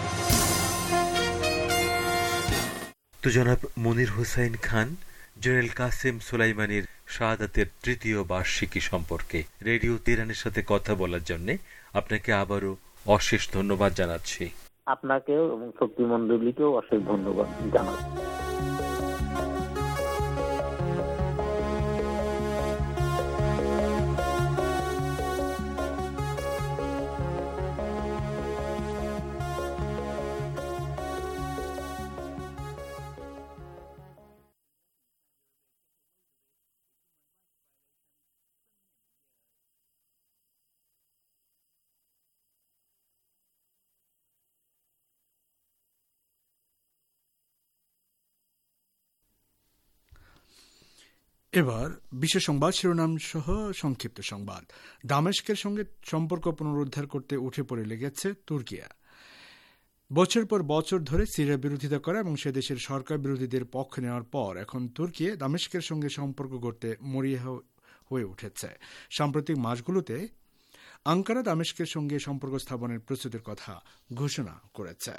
তো জনাব মুনির হুসাইন খান, জেনারেল কাসেম সুলাইমানির শাহাদাতের তৃতীয় বার্ষিকী সম্পর্কে রেডিও তেহরানের সাথে কথা বলার জন্য আপনাকে আবারও অশেষ ধন্যবাদ জানাচ্ছি। আপনাকেও এবং শক্তিমণ্ডলীকেও অশেষ ধন্যবাদ জানাচ্ছি। এবার বিশ্ব সংবাদ শিরোনাম সহ সংক্ষিপ্ত সংবাদ। দামেস্কের সঙ্গে সম্পর্ক পুনরুদ্ধার করতে উঠে পড়ে লেগেছে তুর্কিয়া। বছর পর বছর ধরে সিরিয়া বিরোধিতা করা এবং সে দেশের সরকার বিরোধীদের পক্ষ নেওয়ার পর এখন তুর্কি দামেস্কের সঙ্গে সম্পর্ক গড়তে মরিয়া হয়ে উঠেছে। সাম্প্রতিক মাসগুলোতে আঙ্কারা দামেস্কের সঙ্গে সম্পর্ক স্থাপনের প্রস্তুতির কথা ঘোষণা করেছে।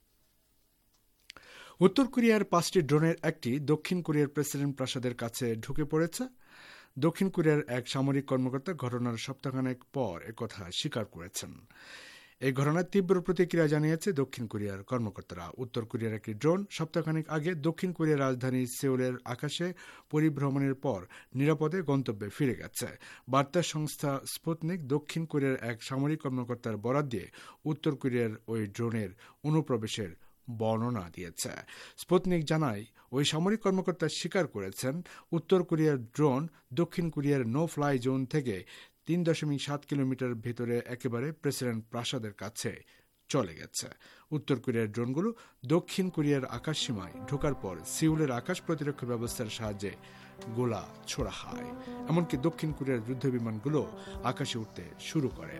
উত্তর কোরিয়ার পাঁচটি ড্রোনের একটি দক্ষিণ কোরিয়ার প্রেসিডেন্ট প্রাসাদের কাছে ঢুকে পড়েছে। দক্ষিণ কোরিয়ার এক সামরিক কর্মকর্তা ঘটনার সপ্তাহখানেক পর একথা স্বীকার করেছেন। এই ঘটনার তীব্র প্রতিক্রিয়া জানিয়েছে দক্ষিণ কোরিয়ার কর্মকর্তারা। উত্তর কোরিয়ার একটি ড্রোন সপ্তাহখানেক আগে দক্ষিণ কোরিয়ার রাজধানী সেউলের আকাশে পরিভ্রমণের পর নিরাপদে গন্তব্যে ফিরে গেছে। বার্তা সংস্থা স্পুতনিক দক্ষিণ কোরিয়ার এক সামরিক কর্মকর্তার বরাত দিয়ে উত্তর কোরিয়ার ওই ড্রোনের অনুপ্রবেশের বর্ণনা দিয়েছে। স্পুতনিক জানায় ওই সামরিক কর্মকর্তা স্বীকার করেছেন উত্তর কোরিয়ার ড্রোন দক্ষিণ কোরিয়ার নো ফ্লাই জোন থেকে তিন দশমিক সাত কিলোমিটার ভেতরে একেবারে প্রেসিডেন্ট প্রাসাদের কাছে চলে গেছে। উত্তর কোরিয়ার ড্রোনগুলো দক্ষিণ কোরিয়ার আকাশসীমায় ঢোকার পর সিউলের আকাশ প্রতিরক্ষা ব্যবস্থার সাহায্যে গোলা ছোড়া হয়। এমনকি দক্ষিণ কোরিয়ার যুদ্ধ বিমানগুলো আকাশে উঠতে শুরু করে।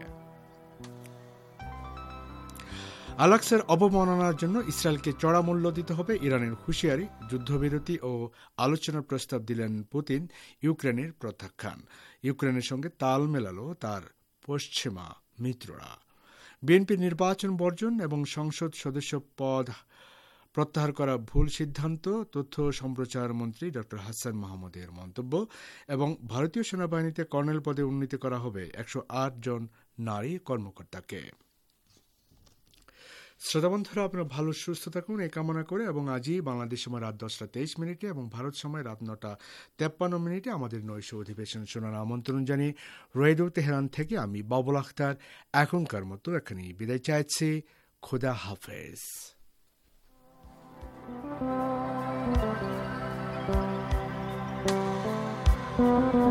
আলাক্সার অবমাননার জন্য ইসরায়েলকে চড়া মূল্য দিতে হবে ইরানের হুঁশিয়ারি। যুদ্ধবিরতি ও আলোচনার প্রস্তাব দিলেন পুতিন। ইউক্রেনের প্রত্যাখ্যান। ইউক্রেনের সঙ্গে তাল মেলালো তার পশ্চিমা মিত্ররা। বিএনপির নির্বাচন বর্জন এবং সংসদ সদস্য পদ প্রত্যাহার করা ভুল সিদ্ধান্ত, তথ্য সম্প্রচার মন্ত্রী ড হাসান মাহমুদের মন্তব্য। এবং ভারতীয় সেনাবাহিনীতে কর্নেল পদে উন্নীত করা হবে একশো আট জন নারী কর্মকর্তাকে। শ্রোতাবন্ধুরা, আপনারা ভালো সুস্থ থাকুন এই কামনা করে এবং আজই বাংলাদেশ সময় রাত দশটা তেইশ মিনিটে এবং ভারত সময় রাত নটা তেপ্পান্ন মিনিটে আমাদের নৈশ অধিবেশন শোনার আমন্ত্রণ জানিয়ে রেডিও তেহরান থেকে আমি বাবুল আখতার এখনকার মতো এখানেই বিদায় চাইছি। খোদা হাফেজ।